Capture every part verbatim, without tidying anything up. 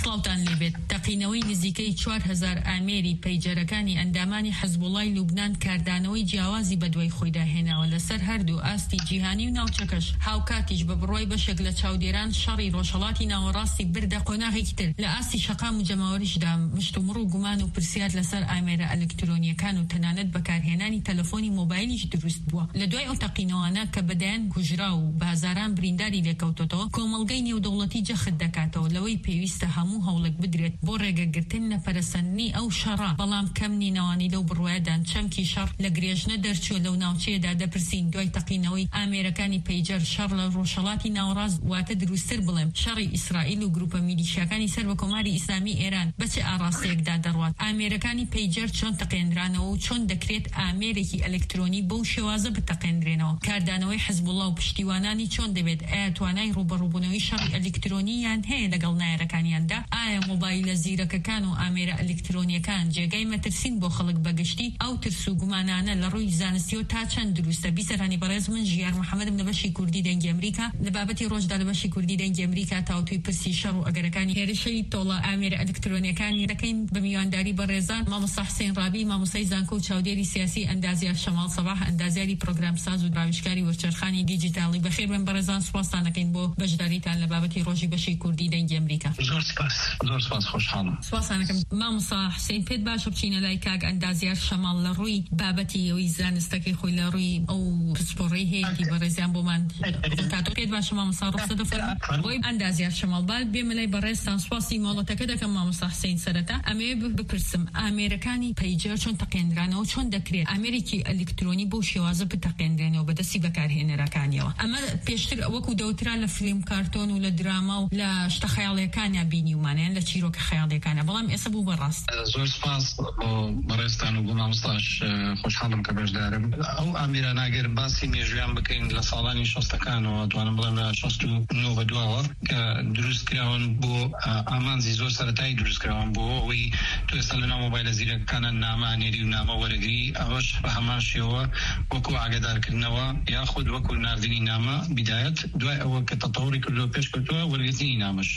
سڵاوتان لێبێت. تەقینەوەی نزیکەی چوار هەزار ئامێری پەیجەرەکانی ئەندامانی حەزبوڵای لوبنان کاردانەوەی جیاوازی بەدوای خۆیدا هێناوە لەسەر هەردوو ئاستی جیهانی و ناوچەکەش. هاوکاتیش بە بڕوای بەشێک لە چاودێران شەڕی ڕۆژهەڵاتی ناوەڕاستی بردە قۆناغێکی تر لە ئاستی شەقام و جەماوەریشدا مشتومڕ و گومان و پرسیار لەسەر ئامێرە ئەلکترۆنیەکان و تەنانەت بەکارهێنانی تەلەفۆنی مۆبایلیش دروست بووە. لە دوای ئەو تەقینەوانە کە بەدایان کوژرا و بازاران برینداری لێکەوتەوە، کۆمەڵگەی نێودەوڵەتی جەخت دەکاتەوە لەوەی پێویستە هەموو هەوڵێک بدرێت بۆ ڕێگەگرتن نەپەرەسەندنی ئەو شەڕە. بەڵام کەم نینەوانی لەو بڕوایەدان چەمکی شەڕ لە گرێژنە دەرچووە لەو ناوچەیەدا دەپرسین دوای تەقینەوەی ئامێرەکانی پەیجەر شەڕ لە ڕۆژهەڵاتی ناوەڕاست واتە دروستتر بڵێم شەڕی ئیسرائیل و گروپە میلیشیاکانی سەر بە کۆماری ئیسلامی ئێران بەچێ ئاڕاستەیەکدا دەڕوات. ئامێرەکانی پەیجەر چۆن تەقێنرانەوە و چۆن دەکرێت ئامێرێکی ئەلکترۆنی بەو شێوازە بتەقێنرێنەوە. کاردانەوەی حەزبوڵڵا و پشتیوانانی چۆن دەبێت؟ ئایا توانای ڕوبەڕووبوونەوەی شەڕی ئەلکترۆنییان هەیە لەگەڵ نایەرەکانیاندا؟ ئایا مۆبایلە زیرەکەکان و ئامێرە ئەلکترۆنیەکان جێگای مەترسین بۆ خەڵک بەگشتی؟ ئەو ترس و گومانانە لە ڕووی زانستیەوە تا چەند دروستە؟ بیسەرانی بەڕێز من ژیار محەممەدم لە بەشی کوردی دەنگی ئەمریکا لە بابەتی ڕۆژدا لە بەشی کوردی دەنگی ئەمریکا تاوتوی پرسی شەڕ و ئەگەرەکانی هێرشەی تۆڵە ئامێرە ئەلکترۆنیەکانی دەکەین بە میوانداری بەڕێزان مامۆستا حوسێن ڕابی، مامۆستای زانکۆ و چاودێری سیاسی ئەندازیار شەماڵ سەباح، ئەندازیاری پرۆگرامساز و دراویشکاری وەرچەرخانی دیجیتاڵی. بەخێر بن بەڕێزان، سوپاسان دەکەین بۆ بەشداریتان لە بابەتی ڕۆژی بەشی کوردی دەنگی ئەمریکا. زۆر سپاس، زۆر سپاس، خۆشحاڵم. سوپاسان دەکەم. مامۆستا حوسێن پێت باشە بچینە لای کاک ئەندازیار شەماڵ لە ڕووی بابەتی ئەوەی زانستەکەی خۆی لە ڕووی ئەو پسپۆڕەی هەیەی بەڕێزیان بۆمان تاتۆ پێت باشە مامۆستا ڕوخسە دەفەرمێ بۆی ئەندازیار شەماڵ بال بێمە لای بەڕێزتان. سوپاسی مۆڵەتەکە دەکەم مامۆستا حوسێن سەرەتا. ئەمەیە بپرسم ئامێرەکانی پەیجەر چۆن تەقێنرانەوە، چۆن دەکرێت ئامێرێکی ئەلکترۆنی بۆ شێوازە بتەقێنرێنەوە بەدەستی بەکارهێنەرەکانیەوە؟ ئەمە پێشتر وەکو دەوترا لە فیلم کارتۆن و لە دراما و لە شتە خەیاڵیەکانیا بینیومانیان لە چیرۆکە خەیاڵیەکانە، بەڵام ئێستا بوو بەڕاست. زۆر سپاس بۆ بەڕێزتان و بۆ مامۆستاش، خۆشحاڵم کە بەشدارم. ئەو ئامێرانە ئەگەر باسی مێژویان بکەین لە ساڵانی شەستەکانەوە توانم بڵێم لە شەست و نۆ بەدواوە کە دروستکراون بۆ ئامانزی زۆر سەرەتایی دروستکراون بۆ ئەوەی تو ئێستا لەناو مۆبایلە زیرەکانە نامانێری و نامە وەرەگری، ئەوەش بە هەمان شێوە وەکو ئاگادارکردنەوە یاخود وەکو ناردنی نامە بیدایەت، دوای ئەوە کە تەتەوڕی کردووە پێش کردووە وەرگرتنی نامەش.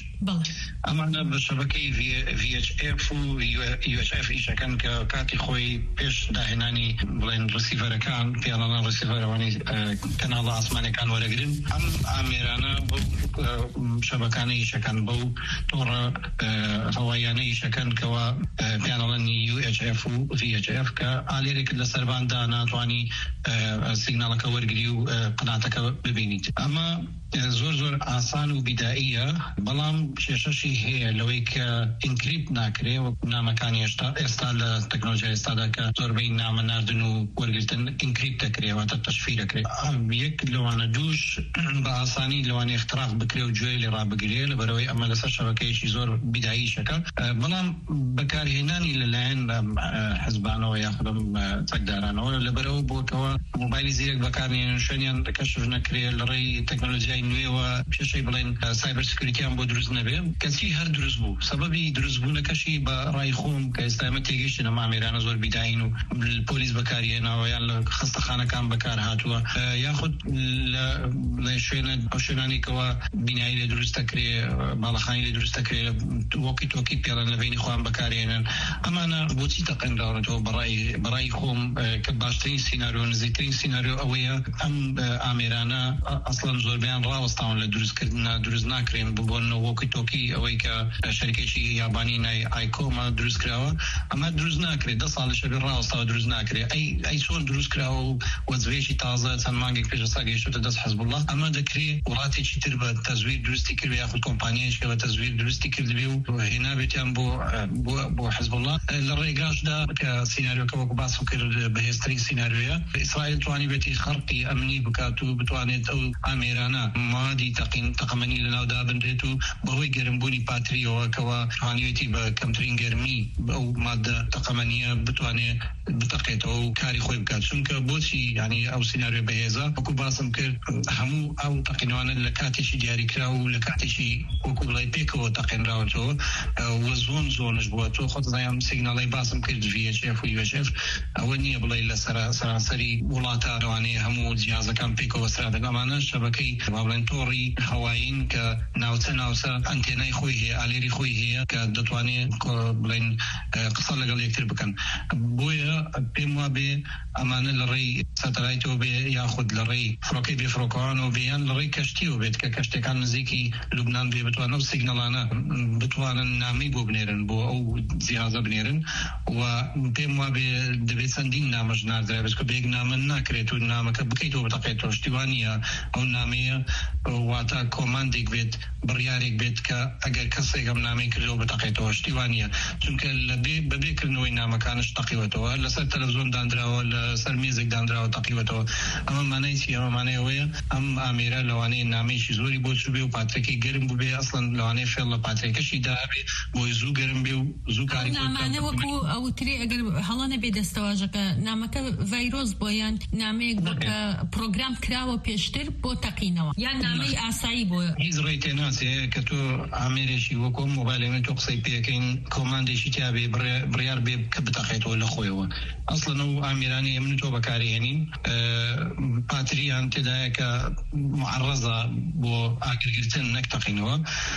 ئەمانە بە شەبەکەی ڤی ئەچ ئێف و یو ئەچ ئێف ئیشەکەن کە کاتی خۆی پێش داهێنانی بڵێن ڕسیڤەرەکان پیاڵانە ڕسیڤەرەوانی کەناڵە ئاسمانیەکان وەرەگرن، ئەم ئامێرانە بەو شەبەکانە ئیشەکەن بەو تۆڕە هەوایانە ئیشەکەن کەوا پیانەڵەنی یو ئەچ ئێف و ڤی ئەچ ئێف کە ئالێرێکت لە سەرباندا ناتوانی سیگناڵەکە وەرگری و قناتەکە ببینیت. ئەمە زۆر زۆر ئاسان و بیدائیە، بەڵام کێشەشی هەیە لەوەی کە ئینکریپت ناکرێ و نامەکانی ئێستا ئێستا لە تەکنۆلۆژیای ئێستادا کە زۆربەی نامە ناردن و وەرگرتن ئینکریپت دەکرێ واتە تەشفیر دەکرێت. یەک لەوانە دووش بە ئاسانی لەوانەیە اختراق بکرێ و گوێی لێ ڕابگرێ لەبەرەوەی ئەمە لەسەر شەبەکەیەکی زۆر بیداییشەکە، بەڵام بەکارهێنانی لەلایەن حزبانەوە یاخود چەکدارانەوە لەبەرەوە بۆتەوە مۆبایلی زیرەک بەکارهێنن شوێنیان کەشف نەکرێ لە ڕێی تەکنۆلۆژیای نوێوە پێشەی بڵێن سایبەر سکیوریتیان بۆ دروست نەبێ، کەچی هەر دروست بوو. سەبەبی دروستبوونەکەشی بە ڕای خۆم کە ئێستا ئێمە تێگەیشتن ئەم ئامێرانە زۆر بیداین و پۆلیس بەکارهێناوە یان لە خستەخانەکان بەکار هاتووە یاخود لە شوێنە ئەو شوێنانێکەوە بینایی لێ دروست دەکرێ، باڵەخانی لێ دروست دەکرێ لە وەکی تۆکی پێڵەن لە بینی خۆیان بەکارهێنن. ئەمانە بۆچی تەقێنراونەتەوە؟ بەڕای خۆم کە باشترین سیناریۆ نزیکترین سیناریۆ ئەوەیە ئەم ئامێرانە ئەسڵەن زۆربیان ڕاوەستاون لە دروستکردنا دروست ناکرێن ببوونەوە وەکی تۆکی ئەوەی کە شەریکێکی یابانی نای ئایکۆما دروست کراوە. ئەمە دروست ناکرێت، دە ساڵی شەبێ ڕاوەستاوە دروست ناکرێت. ئەی ئەی چۆن دروست کراوە و وەزوێشی تازە چەند مانگێک پێش ئێستا گەیشتوتە دەست حەزبوڵڵا. ئەمە دەکرێت وڵاتێکی تر بە تەزویر دروستی کرد یاخود کۆمپانیایەکی بە تەزویر دروستی کردبێ و هێنابێتیان بۆ بۆ حەزبوڵڵا. لە ڕێگاشدا کە سیناریۆکە وەکو باسم کرد بەهێزترین سیناریۆیە، ئیسرائیل توانی بێتی خەرقی ئەمنی بکات و بتوانێت ئەو ئامێرانە مادی تەقین تەقەمەنی لەناودا بنرێت و بەهۆی گەرمبوونی پاتریەوە کەوا توانیوێتی بە کەمترین گەرمی ئەو مادە تەقەمەنیە بتوانێت بتەقێتەوە و کاری خۆی بکات. چونکە بۆچی یعنی ئەو سیناریۆ بەهێزە وەکو باسم کرد هەموو ئەو تەقینوانە لە کاتێکی دیاریکرا و لە کاتێکی وەکو بڵێ پێکەوە تەقێنراوەتەوە و زۆن زۆنش بووە. تۆ خۆت زانام سیگناڵی باسم کرد ڤی ئەچ ئێف و یو ئەچ ئێف ئەوە نییە بڵێ لە سەراسەری وڵاتە ڕوانەیە هەموو جیازەکان پێکەوە سرا دەگەمانە شەبەکەی بڵێن تۆڕی هەوایین کە ناوچە ناوچە ئەنتێنای خۆی هەیە ئالێری خۆی هەیە کە دەتوانێت بڵێن قسە لەگەڵ یەکتر بکەن بۆیە پێم وا بێ ئەمانە لە ڕێی سەتەلایتەوە بێ یاخود لە ڕێی فڕۆکەی بێفڕۆکەوانەوە بێیان لە ڕێی کەشتیەوە بێت کە کەشتەکان نزیکی لوبنان بێ بتوانە و سیگنەڵانە بتوانن نامەی بۆ بنێرن بۆ ئەو جیهازە بنێرن و پێم وا بێ دەبێت چەندین نامەش ناردرا بێت کە بێک نامە ناکرێت و نامەکە بکەیتەوە بتەقێتەوە شتیوانیە ئەو نامەیە واتە کۆماندێک بێت بڕیارێک بێت کە ئەگەر کەسێک ئەم نامەی کردەوە بتەقێتەوە شتیوانیە چونکە لە بەبێکردنەوەی نامەکانش تەقیوەتەوە لەسەر تەلەڤیزۆن دانراوە لەسەر میزێک دانراوە تەقیوەتەوە ئەمە مانای چی ئەمە مانایەوەیە ئەم ئامێرە لەوانەیە نامەیەکی زۆری بۆ چوو بێ و پاترێکی گەرم بوو بێ ئەسڵەن لەوانەیە فێڵ لە پاترێکەشی دابێ بۆی زوو گەرم بێ و زوو کاری نامانە وەکو ئەوترێ ئەگەر هەڵە نەبێ دەستەواژەکە نامەکە ڤایرۆس بۆ یان نامەیەک بکە پرۆگرام کراوە پێشتر بۆ تەقینەوە یان نامەی ئاسایی بۆ هیچ ڕێی تێناسێ کە تۆ ئامێرێکی وەکو مۆبایلێمە تۆ قسەی پێەکەین کۆماندێکی تیا بێ بڕیار بێ کە بتەقێتەوە لە خۆیەوە ئەسڵەن ئەو ئامێرانی ئێمن تۆ بەکارهێنین پاتریان تێدایە کە معڕەزە بۆ ئاگرگرتن نەک تەقینەوە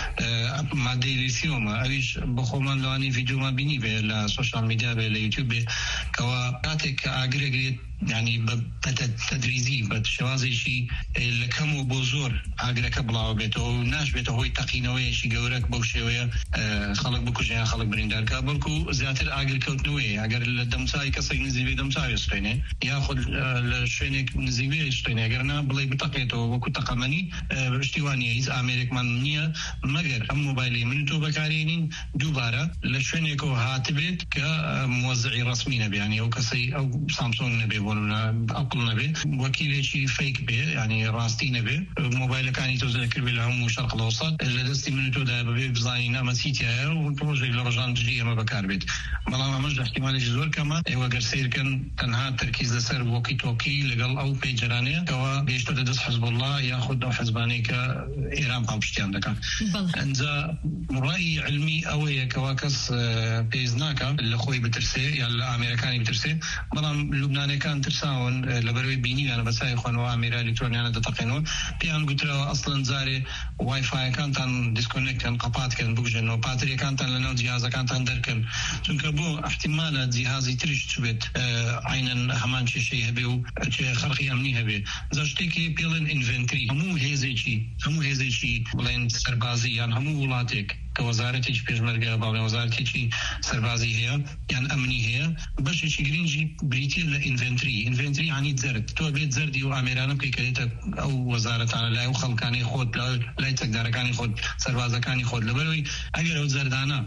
مادەی لیسیۆمە ئەویش بە خۆمان لەوانی ڤیدیۆمان بینی بێ لە سۆشیال میدیا بێ لە یوتیوب بێ کەوا کاتێک کە ئاگرێگرێت يعني بتدريزي بشوازيشي لكم وبوزور اگرك بلاو بيتو ناش بيتو هوي تقينوي شي گورك بوشويه خلق بكوجيا خلق بريندار كابلكو زياتر اگر كوتنوي اگر الدمساي كسي نزيبي دمساي استينه ياخذ الشينك نزيبي استينه اگرنا بلاي بتقيتو وكو تقمني اشتواني از امريك منيه مگر ام موبايلي من تو بكارينين دوباره لشينكو هاتبت كموزعي رسمي نبي يعني او كسي او سامسونج نبي أقل نبي وكيلشي فيك به يعني راستي نبي موبايل كان يتوزع لهم وشرق الأوسط اللي دستي من تودا ببزاينا مسيتها والبروجي لرجان تجيه ما بكار بيت والله ما مش احتمال جزور كما ايوا قرسير كان تنها تركيز لسر وكي توكي لقل أو بيجرانية كوا بيشتو تدس حزب الله ياخد حزباني كإيران قابشتيان دكا انزا رأي علمي أوي كواكس بيزناكا اللي خوي بترسي يا الأمريكاني بترسي بلام لبناني كان ترساون لبروي بيني انا بس اخوان واميرا الكترونيا دتقينون بيان قلت له اصلا زاري واي فاي كانت ديسكونكت كان قطعت كان بوجن باتري كانت لنا جهاز كانت دركن چونك بو احتمال جهازي تريش تبت عينا همان شيء هبه خرقي امني هبه زشتكي بيلن انفنتري همو هيزيشي همو هيزيشي بلين سربازي يعني همو ولاتك كوزارتي بيجمرجا باو وزارتي سربازي هي يعني امني هي باش شي جرينجي بريتي لانفنتري انفنتري يعني زرد تو بيت زردي واميران كيكليتا او وزاره على لا وخلقاني خود لا تقدر كان يخود سربازا كان يخود لبروي اگر زردانا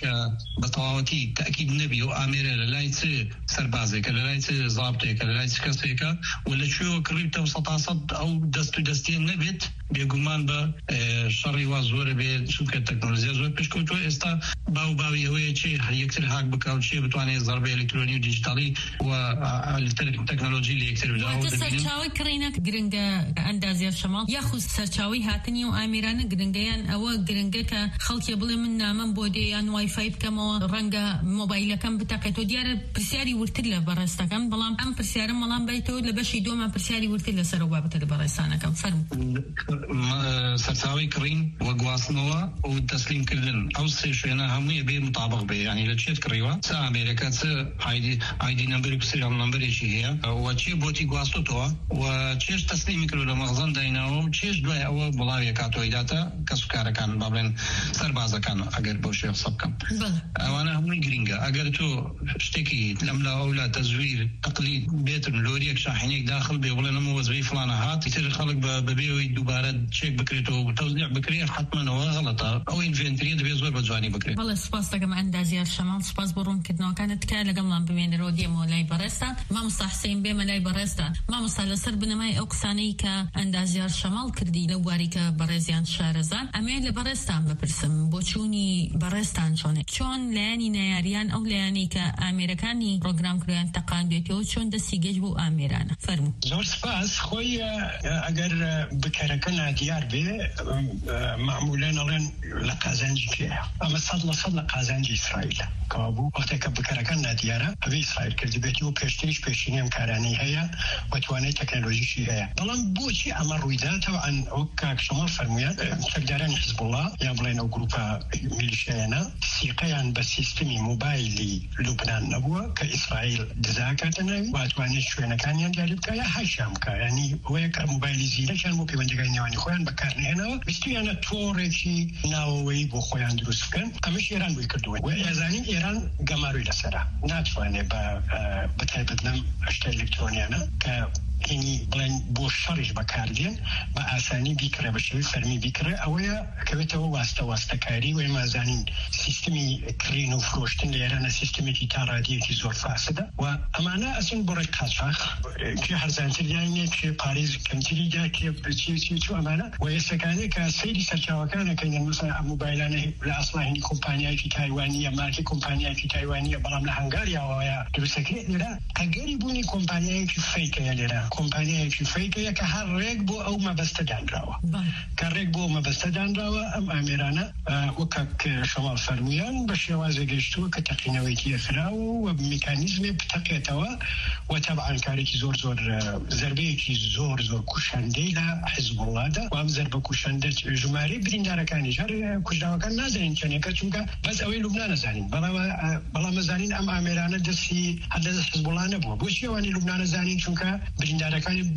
كبطاوتي تاكيد نبي واميرا لا يصير سربازي كلا لا يصير ضابطه كلا لا يصير كسيكا ولا شو قريبته وسطاصد او دستو دستين نبت بيغمان با شري وازور بي شو كتكنولوجيا زۆر پشکوتۆ ئێستا باو باوی ئەوەیە چێ یەکتر هاک بکاو چێ بتوانێت زەربەی ئەلکترۆنی و دیجیتالی و تەکنۆلۆژی لە یەکتر بداوە سەرچاوی کڕینە گرنگە ئەندازیار شەماڵ یاخود سەرچاوی هاتنی و ئامێرانە گرنگەیان ئەوە گرنگە کە خەڵکی بڵێ من نامەم بۆ دێ یان وایفای بکەمەوە ڕەنگە مۆبایلەکەم بتەقێتەوە دیارە پرسیاری ورتر لە بەڕێستەکەم بەڵام ئەم پرسیارە مەڵام بیتەوە لە بەشی دووەمان پرسیاری ورتر لەسەر ئەو بابەتە لە بەڕێستانەکەم فەرموو سەرچاوی کڕین و گواستنەوە و تەسلیم كردن او سي شينا هميه بي مطابق بي يعني لتشيت كريوا سا امريكا سا ايدي ايدي نمبر بسيريال نمبر شي هي وتشي بوتي غواستو تو وتشيش تسليم كرو لمغزن دايناو تشيش دوي او بلاوي كاتو ايداتا كسكار كان بابلن سربازا كان اگر بوشي صبكم وانا هم جرينجا اگر تو اشتكي لملا اولا تزوير تقليد بيت لوريك شاحنيك داخل بيقول لنا مو وظيفه فلانه هات يصير خلق ببيوي دوباره تشيك بكريتو وتوزيع بكري حتما هو غلطه او انفنتري دبي زور بجواني بكري والله سپاس دەکەم ئەندازیار شەماڵ سپاس بۆ ڕوونکردنەوەکانت تکایە لەگەڵمان بمێنەرەوە دێمەوە لای بەڕێستان مامۆستا حسین بێمە لای بەڕێستان مامۆستا لەسەر بنەمای ئەو قسانەی کە ئەندازیار شەماڵ کردی لەو بواری کە بەڕێزیان شارەزان ئەمێ لە بەڕێستان بپرسم بۆ چوونی بەڕێستان چۆنێ چۆن لایانی نەیاریان ئەو لایانی کە ئامێرەکانی پرۆگرام کردیان تەقاندوێتەوە چۆن دەستی گەشت بۆ ئامێرانە فەرموو زۆر سپاس خۆی ئەگەر بکەرەکە كنا ديار به معمولا لن لقازنجي فيها أما صد لصد لقازنجي إسرائيل كابو وقتك بكركنا ديارة أبي إسرائيل كذبتي وبيشتريش بيشينيم كاراني هي وتواني تكنولوجي شيء هي بلان بوشي أمر ويدا طبعا وكاك شمال فرميان تقدران حزب الله يابلين أو جروبا ميليشيانا سيقيان بسيستمي موبايلي لبنان نبوة كإسرائيل دزاكتنا وتواني شوينا كان يندي كايا هشام كا يعني هو كموبايل زينة كان مو بيمن دقيقة نيواني خوان بكارني هنا بستيانا توريشي ناوي بخوان دروس كان أمش إيران بيكردوين وإذاني إيران جماري لسرا ناتواني ب بتايبتنا أشتري إلكترونيانا ك يعني بلين بوشرش بكاردين بأساني بيكره بشوي فرمي بيكره أويا كبته واسطة واسطة كاري وما زانين سيستمي كرينو فروشتن ليرانا سيستمي تارادي كي زور فاسدة وأمانة أصلا بريك خاشخ كي حرزان ترياني كي باريس كم تريجا كي بتشي تشي شو أمانة ويسكاني كسيدي سرچاوا كان كان مثلا موبايلانه لأصلا هني كومبانيا في تايوانية ماركة كومبانيا في تايوانية برام لهنغاريا ويا درسكي لا أجري بوني كومبانيا في فيك يا ليرا كومبانيا في فيك كهر ركبو أو ما بستدان راوا كركبو ما بستدان راوا أم أميرانا وكك شمال فرميان بشوازة جشتو كتقنيويتي خراو وميكانيزم بتقيتوا وطبعا كاريكي زور زور زربيكي زور زور كوشانديلا حزب الله دا وام زرب كوشاندت جماري بدين دارا كان جار كوشداوا كان نازلين كان كتشونكا بس أوي لبنان زانين بلا بلا مزانين أم أميرانا دسي هذا حزب الله نبوا بوشي واني لبنان زانين شونكا بدين دارا كان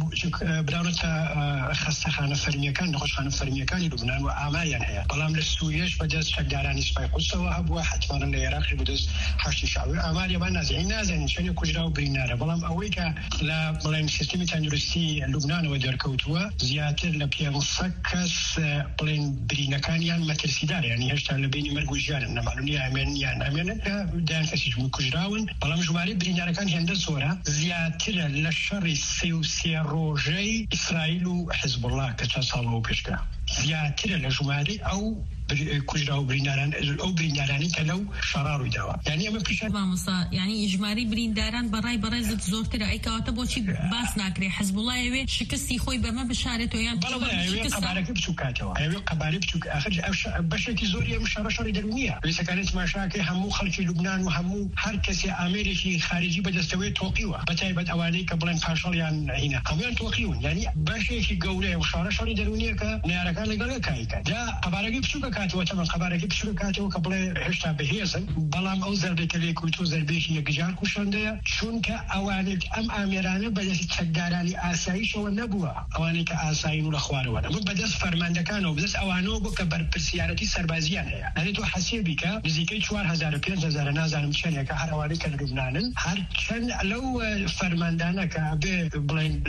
براورتا خاصة خانة فرمية كان نخش خانة فرمية كان لبنان وعمايا هي بلام للسويش بدأت شجاران إسباي قصة وأب واحد مرة العراق بدأت حشي شعبي عمالي بنازعين نازعين شنو كوشداوا برينارا بلام أويكا لا بلام سيستم تندرسي لبنان ودار كوتوا زيادة لبيا مسكس بلين برينا كان يعني مترسيدار يعني هشتا لبيني مرجوجان إنما معلومية أمين يعني أمين دان كسيج مكوجراون بلام جماري برينا كان هند صورة زيادة للشر السيو سيروجي إسرائيل وحزب الله كتصالوا بيشكا زيادة للجماري أو كوجراو برينداران أو برينداراني كلو شرارو دوا يعني أما بيشان مامسا يعني إجماري برينداران براي براي زت زور ترى أي كاتب وشي باس ناكري حزب الله يوي شكستي خوي بما بشارته يعني بلا يوي قبارك بشوكاتوا يوي قبارك بشوك آخر بشكل زوري مشارة شر درونية ليس كانت مشاكل همو خلق لبنان وهمو هر كسي أمريكي خارجي بدستوي توقيوه بتايبت أواني قبلن فاشل يعني هنا هم توقيون يعني بشكل جولة وشارة شر درونية كنياركان لقلة كايكا جا قبارك بشوك كاتوا طبعا قبارك بشركاته قبل هشتا بهيسن بلام أو زربك ليك وتو زربيك يجار كوشنديا شونك أوانك أم أميرانه بدأت تقدراني آسايش والنبوة أوانك آساين والأخوار وانا مو بدأت فرمان دكانو بدأت أوانو بكبر بالسيارتي سربازيان هي يعني تو حسيبك بزيكي شوار هزار بينز هزار نازل مشان كهر أوانك لبنان هر كان لو فرمان دانك أبي بلين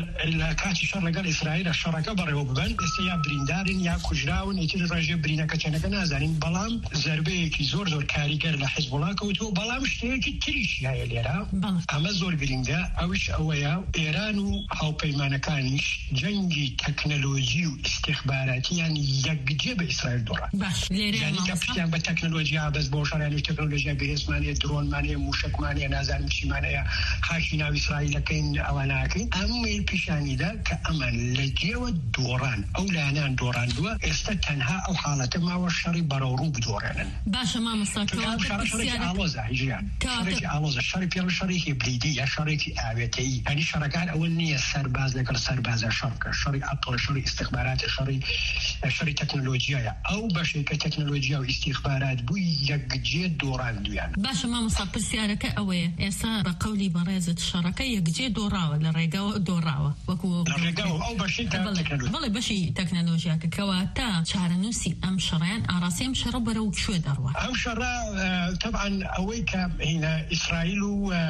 الكاتي شر قال إسرائيل الشركة بريو ببن استيا بريندارين يا كجراون يتر رجع برينا كأنك نازلين بلام زربة كي زور زور كاريجر لحزب الله كوتو بلام شيء كتيرش يا إيران أما زور بريندا أوش أويا إيران أو بيمان كانش جنجي تكنولوجي واستخباراتي يعني يجيب إسرائيل دورا يعني كابتن بالتكنولوجيا بس بوشر يعني تكنولوجيا بهز مانية درون مانية موشك مانية نازل مشي مانية حاشينا إسرائيل كين أواناكين أما البيشاني ده كأمان لجيو دوران أو لانان دوران دوا استتنها أو حالة ما والشري برورو بدوران باشا ما مستقبل شركة عالوزة هجيان شركة عالوزة شركة بير شركة بليدية شركة آويتي يعني شركات أولنية سرباز لكن سرباز شركة شركة أطول شركة استخبارات شركة شركة تكنولوجيا أو بشركة تكنولوجيا واستخبارات بو يجي دوران دويان باشا ما مستقبل سيارة أوي إسا بقولي برازة الشركة يجي دوراوة للرقاوة دوراوة وكو للرقاوة أو بشركة تكنولوجيا والله بشي تكنولوجيا كواتا شعرنوسي أم شرعان أراسيم شرب رو شو دروة أم شرع طبعا أويك هنا إسرائيل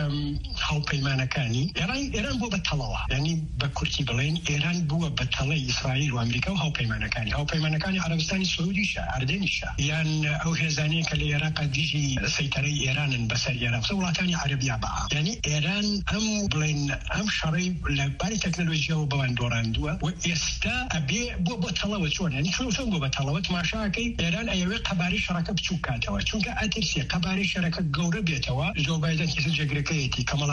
هاو بيمانا كاني إيران إيران بو بطلوة يعني بكرتي بلين إيران بو بطلي إسرائيل وأمريكا وهاو بيمانا كاني هاو بيمانا كاني عربستاني السعودي شا أردني شا يعني أو هزاني كالعراق ديجي سيطري إيران بسر إيران سولاتاني عربية بقى يعني إيران أم بلين أم شرعي لباري تكنولوجيا وبوان دوران دوا وإستا أبي بو بطلوة شون يعني شو شو بو بطلوة ماشاكي إيران أيوة قباري شركة بتشوكاتوا شونك أترسي قباري شركة جورة بيتوا جو بايدن كيس جغريكيتي كمالا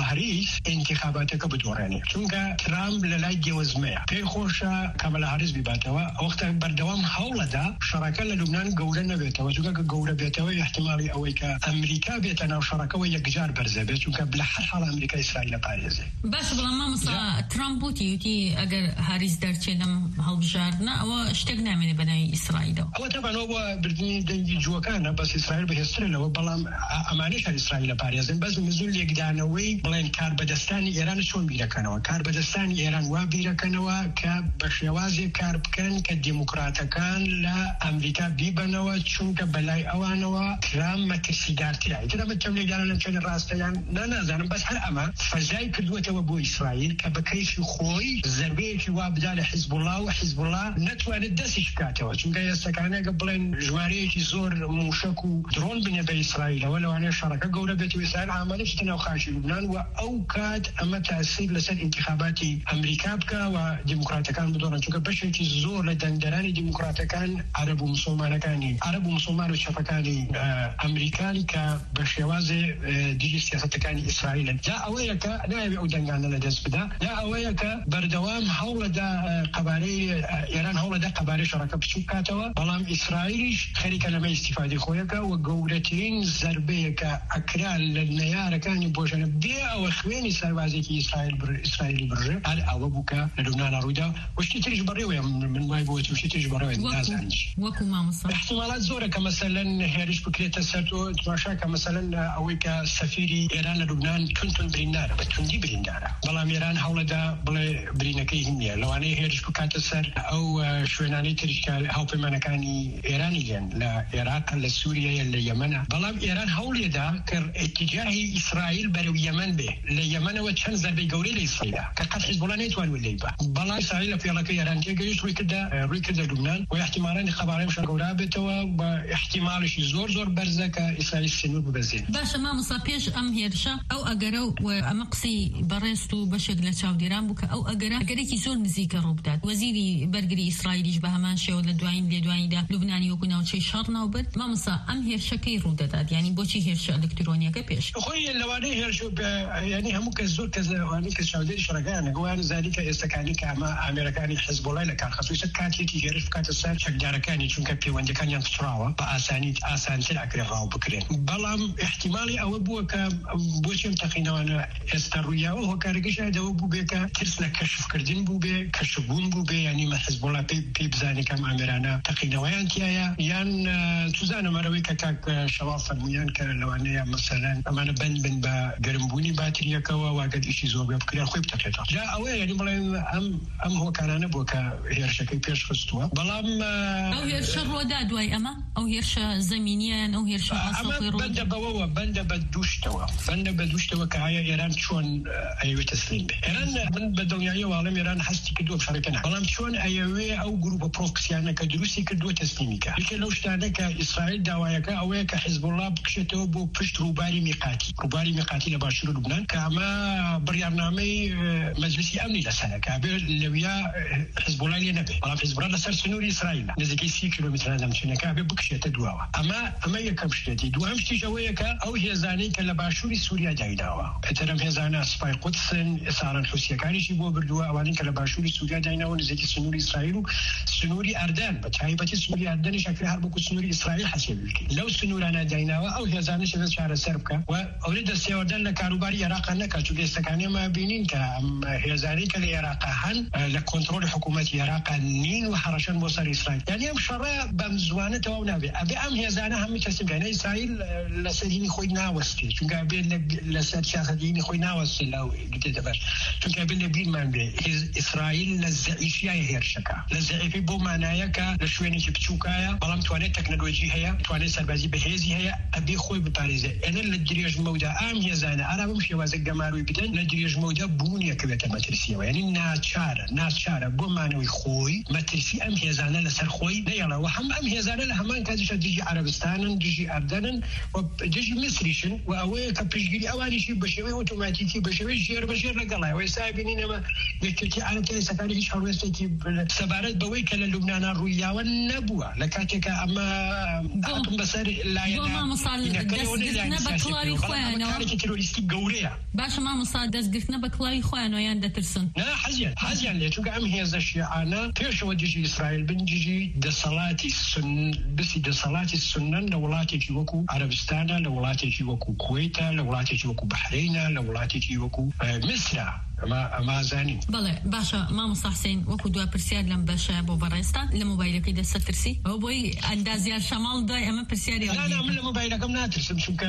هەریس انتخاباتەکە بدۆڕێنێ چونکە ترامپ لە لای گێوەزمەیە پێی خۆشە کامەلا هەریس بیباتەوە ئەوەختە بەردەوام هەوڵەدا شەڕەکە لە لوبنان گەورە نەبێتەوە چونکە گەورە بێتەوە احتیمالی ئەوەی کە ئەمریکا بێتە ناو شەڕەکەەوە یەکجار بەرزە بێت چونکە لە هەر حاڵ ئەمریکا ئیسرائیل پارێزێ. باش بەڵام مامۆستا ترامپ وتی وتی ئەگەر هەریس دەرچێت لەم هەڵبژاردنە ئەوە شتێک نامێنێ بەناوی ئیسرائیلەوە. ئەوە تەبانەوە بردننی دەنگی جووەکانە بەس ئیسرائیل بەهێزترنەوە بەڵام ئەمانەش هەر ئیسرائیل پارێزن بەس نزول لێکدانەوەی بڵێن کار بەدەستانی ئێران چۆن بیرەکەنەوە کار بەدەستانی ئێران وا بیرەکەنەوە کە بە شێوازێک کار بکەن کە دیموکراتەکان لە ئەمریکا بیبنەوە چونکە بەلای ئەوانەوە ترامپ مەترسیدارترە ئیترە بەچەم لێکدانە چەند ڕاستەیان نانازانم بەس هەر ئەمە فەزای کردووەتەوە بۆ ئیسرائیل کە بە کەیفی خۆی زەربەیەکی وا بدا لە حیزبوڵڵا و حیزبوڵڵا نەتوانێت دەستیش بکاتەوە چونکە ئێستەکانەکە بڵێن ژمارەیەکی زۆر موشک و درۆن بنێ بە ئیسرائیلەوە لەوانەیە شەڕەکە گەورە بێت و ئیسرائیل ئامادەش ناو خاشی لوبنان و ئەو کات ئەمە تاسیر لەسەر انتخاباتی ئەمریکا بکە و دیموکراتەکان بدۆڕن چونکە بەشێکی زۆر لە دەنگدەرانی دیموکراتەکان عەرەب و موسڵمانەکانی عەرەب و موسڵمان و چەپەکانی ئەمریکان کە بە شێوازێ دیجی سیاسەتەکانی ئیسرائیلن یا ئەوەیە کە نایەوێت ئەو دەنگانە لەدەست بدا یا ئەوەیە کە بەردەوام هەوڵەدا قەبارەی ئێران هەوڵەدا قەبارەی شەڕەکە بچوو بکاتەوە بەڵام ئیسرائیلیش خەریکە لەمە ئیستیفادەی خۆیەکە و گەورەترین زەربەیەکە ئەکرا لە نەیارەکانی بۆژەنە بێ ئەوە خوێنی سەربازێکی ئیسرائیل ئیسرائیلی بڕێ هەر ئەوە بووکە لە لوبنانە ڕوویدا وشتی تریش بەڕێوەیە من وای بۆ وشتی تریش بەڕێوە نازانم وەکو مامۆستا احتمالات زۆرە کە مەسەلەن هێرش بکرێتە سەر تۆ تماشا کە مەسەلەن ئەوەی کە سەفیری ئێران لە لوبنان تونتون بریندارە بە توندی بریندارە بەڵام ئێران هەوڵەدا بڵێ برینەکەی هینیە لەوانەیە هێرش بکاتە سەر ئەو شوێنانەی تریشکە هاوپەیمانەکانی ئێرانی لێن لە عێراق لە سووریە لە یەمەنە بەڵام ئێران هەوڵێدا کە اتجاهی ئیسرائیل بەرەو یەمەن بێ لە یەمەنەوە چەند زەربەی گەورەی لە ئیسرائیلە کە قەت حیزبوڵڵا نەیتوانوە لێی بە بەڵام ئیسرائیل لە پێڵەکەی ئێران تێگەیشت ڕووی کردە ڕووی کردە لوبنان و احتیمالاً خەبارەی شەڕگەورە بێتەوە بە احتیمالیشی زۆر زۆر بەرزە کە ئیسرائیل سنوور ببەزێن. باشە مامۆستا پێش ئەم هێرشە ئەو ئەگەرە و ئەمە قسەی بەڕێست و بەشێک لە چاودێران بوو کە ئەو ئەگەرە ئەگەرێکی زۆر نزیکە ڕوو بدات وەزیری بەرگری ئیسرائیلیش بە هەمان شێوە لە دوایین لێ دواییدا لوبنانی وەکو ناوچەی شەڕ ناوبرد مامۆستا ئەم هێرشەکەی ڕوو دەدات یعنی بۆچی هێرشە ئەلکترۆنیەکە پێش خۆی لەوانەیە هێرش ینی هەموو کەس زۆر کەس لەوانەیە کە چاودێری شەڕەکەیانە گویان زانی کە ئێستەکانی کە ئەمە ئامێرەکانی حیزبوڵڵا لە کار خەسوویسە کاتێکی هێرش بکاتە سەر چەکدارەکانی چونکە پەیوەندیەکانیان پچڕاوە بە ئاسانی ئاسانتر ئەکرێ ڕاو بکرێن بەڵام احتیمالی ئەوە بووە کە بۆچی ئەم تەقینەوانە ئێستا ڕوویاوە هۆکارەکەش ئەوە بوو بێ کە ترس لە کەشفکردن بوو بێ کەشفبوون بوو بێ ینی مە حیزبوڵڵا پێی بزانێ کەم ئامێرانە تەقینەوەیان تایە یان توزانە مەرەوەی کە کاک شەوا فەرموویان کە لەوانەیە مەسەلەن ئەمانە بند بن بە گەرمبوونی باتریەکەوە واگەر ئیشی زۆر بێ بکرێن خۆی بتەقێتەوە جا ئەوەیە ینی بڵێن ئەم ئەم هۆکارانە بووە کە هێرشەکەی پێش خستووە بەڵام ئەو هێرشە ڕۆدا دوای ئەمە ئەو هێرشە زەمینیان ئەو هێرشە بەندە بەوەوە بەندە بە دووشتەوە بەندە بە دووشتەوە کە ئایا ئێران چۆن ئەیوێ تەسلیم بێ ئێران بە دڵنیایی وڵام ئێران هەستی کردووە شەڕەکە نەکات بەڵام چۆن ئەیەوێ ئەو گروپە پرۆکسیانە کە دروستی کردووە تەسلیمی کات یەکێ لەو شتانە کە ئیسرائیل داوایەکە ئەوەیە کە حیزبوڵڵا بکشێتەوە بۆ پشت ڕووباری میقاتی ڕووباری میقاتی لە باشوور لوبنان کە ئەمە بڕیارنامەی مەجلیسی ئەمنی لەسەرەکە بێ لەویا حیزبوڵڵا لێ نەبێ بەڵام حیزبوڵڵا لەسەر سنووری ئیسرائیلە نزیکەی سی کیلۆمتر لەم چنەکە بێ بکشێتە دواوە ئەمە ئەمە یەکەم شتێتی دوام شتیش ئەوەیە کە ئەو هێزانەی کە لە باشووری سووریا دایناوە ئەتەرەم هێزانە سوپای قودسن ئێساران حوسیەکانیشی بۆ بردووە ئەوانەی کە لە باشووری سووریا دایناوە نزیکی سنووری ئیسرائیل و سنووری ئەردان بە تایبەتی سنووری ئەردەنیش ئەکرێ هەر بۆکو سنووری ئیسرائیل حەسێب بکەین لەو سنوورانە دایناوە ئەو هێزانەش دەست چارەسەر بکە و ئەوەی دەستێوەردان لە کاروباری عێراق نەکات چونکە ئێستەکانی ما بینین کە هێزانەی کە لە عێراق هەن لە کۆنتڕۆلی حکوومەتی عێراق نین و حەڕەشەن بۆ سەر ئیسرائیل یعنی ئەم شەڕە بەم زوانە تەواو نابێ ئەبێ ئەم هێزانە هەمووی تەسلیم بکەن ئیسرائیل لەسەر دینی خۆی ناوەستێ چونکە بێ لەسەر سیاسەت دینی خۆی ناوەستێ لەو دێتە بەر چونکە بێ لە بیرمان بێ ئیسرائیل لە زەعیفیای هێرشەکە لە زەعیفی بۆ مانایە کە لە شوێنێکی بچووکایە بەڵام توانێت تەکنۆلۆژی هەیە توانێت سەربازی بەهێزی هەیە ئەبێ خۆی بپارێزێ ئەنە لە درێژمەودا ئام هێزانە ئارا بم شێوازە گەماروی بدەن لە درێژمەودا بوونیەکە بێتە مەترسیەوە یعنی ناچارە ناچارە بۆ مانەوەی خۆی مەترسی ئەم هێزانە لەسەر خۆی نەیەڵەوە هەم ئەم هێزانە لە هەمان کاتیشە دژی عەرەبستانن دژی ئەردەنن و دژی میسریشن و ئەوەیە کە پشتگیری ئەوانیشی بە شێوەی ئۆتۆماتیکی بە شێوەی ژێر بە ژێر لەگەڵایەوە ئێستا بینینەوە یەکێتی ئارەتی سەکاری هیچ هەڵوێستێکی سەبارەت بەوەی کە لە لوبنان ڕوویاوە نەبووە لە کاتێکە ئەمە هاتون بەسەر لایەنە بەکڵاوی خۆیانەوە تروریستی گەورەیە. باشە مامۆستا دەستگرتنە بەکڵاوی خۆیانەوە یان دەترسن؟ نا حەزیان حەزیان لێ چونکە ئەم هێزە شیعانە پێشەوە دژی ئیسرائیل بنجیجی دەسەڵاتی سن بسی دەسەڵاتی سنن لە وڵاتێکی وەکو عەرەبستانە، لە وڵاتێکی وەکو کوێیتە، لە وڵاتێکی وەکو بەحرینە، لە وڵاتێکی وەکو میسرە. ئەمە ئەمە زانین. بەڵێ باشە مامۆستا حوسێن وەکو دوا پرسیار لەم بەشە بۆ بەڕێستان لە مۆبایلەکەی دەستە ترسی ئەو بۆی ئەندازیار شەماڵ دوای ئەمە پرسیاری لا من لە مۆبایلەکەم ناترسم چونکە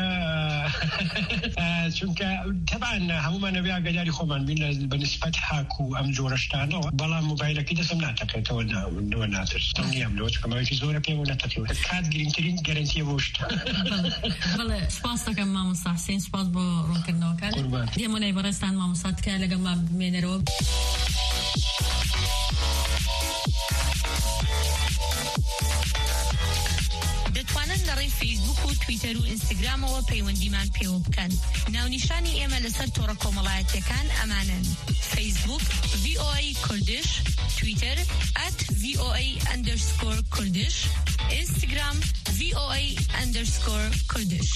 چونکە تەبان هەمومان نەبێ ئاگاداری خۆمان بین بەنسبەت حاک و ئەم جۆرە شتانەوە، بەڵام مۆبایلەکەی دەستم ناتەقێتەوە نەوە ناترسم نیام لەوە چونکە ماوەیەکی زۆرە پێوە ناتەقێتەوە کات گرنگترین گەرەنتیە بۆ شتە. بەڵێ سپاس دەکەم مامۆستا حوسێن، سپاس بۆ ڕوونکردنەوەکان. دێمەلای بەڕێستان مامۆستا تکایە لەگەڵ ما بمێنەرەوە. دەتوانن لە ڕێی فیسبوک و تویتەر و ئینستاگرامەوە پەیوەندیمان پێوە بکەن. ناونیشانی ئێمە لەسەر تۆڕە کۆمەڵایەتیەکان ئەمانن: فیسبوک ڤی ئۆ ئەی کوردش، تویتەر ئەت ڤی ئۆ ئەی ئەندەرسکۆر کوردش، ئینستاگرام ڤی ئۆ ئەی ئەندەرسکۆر کوردش.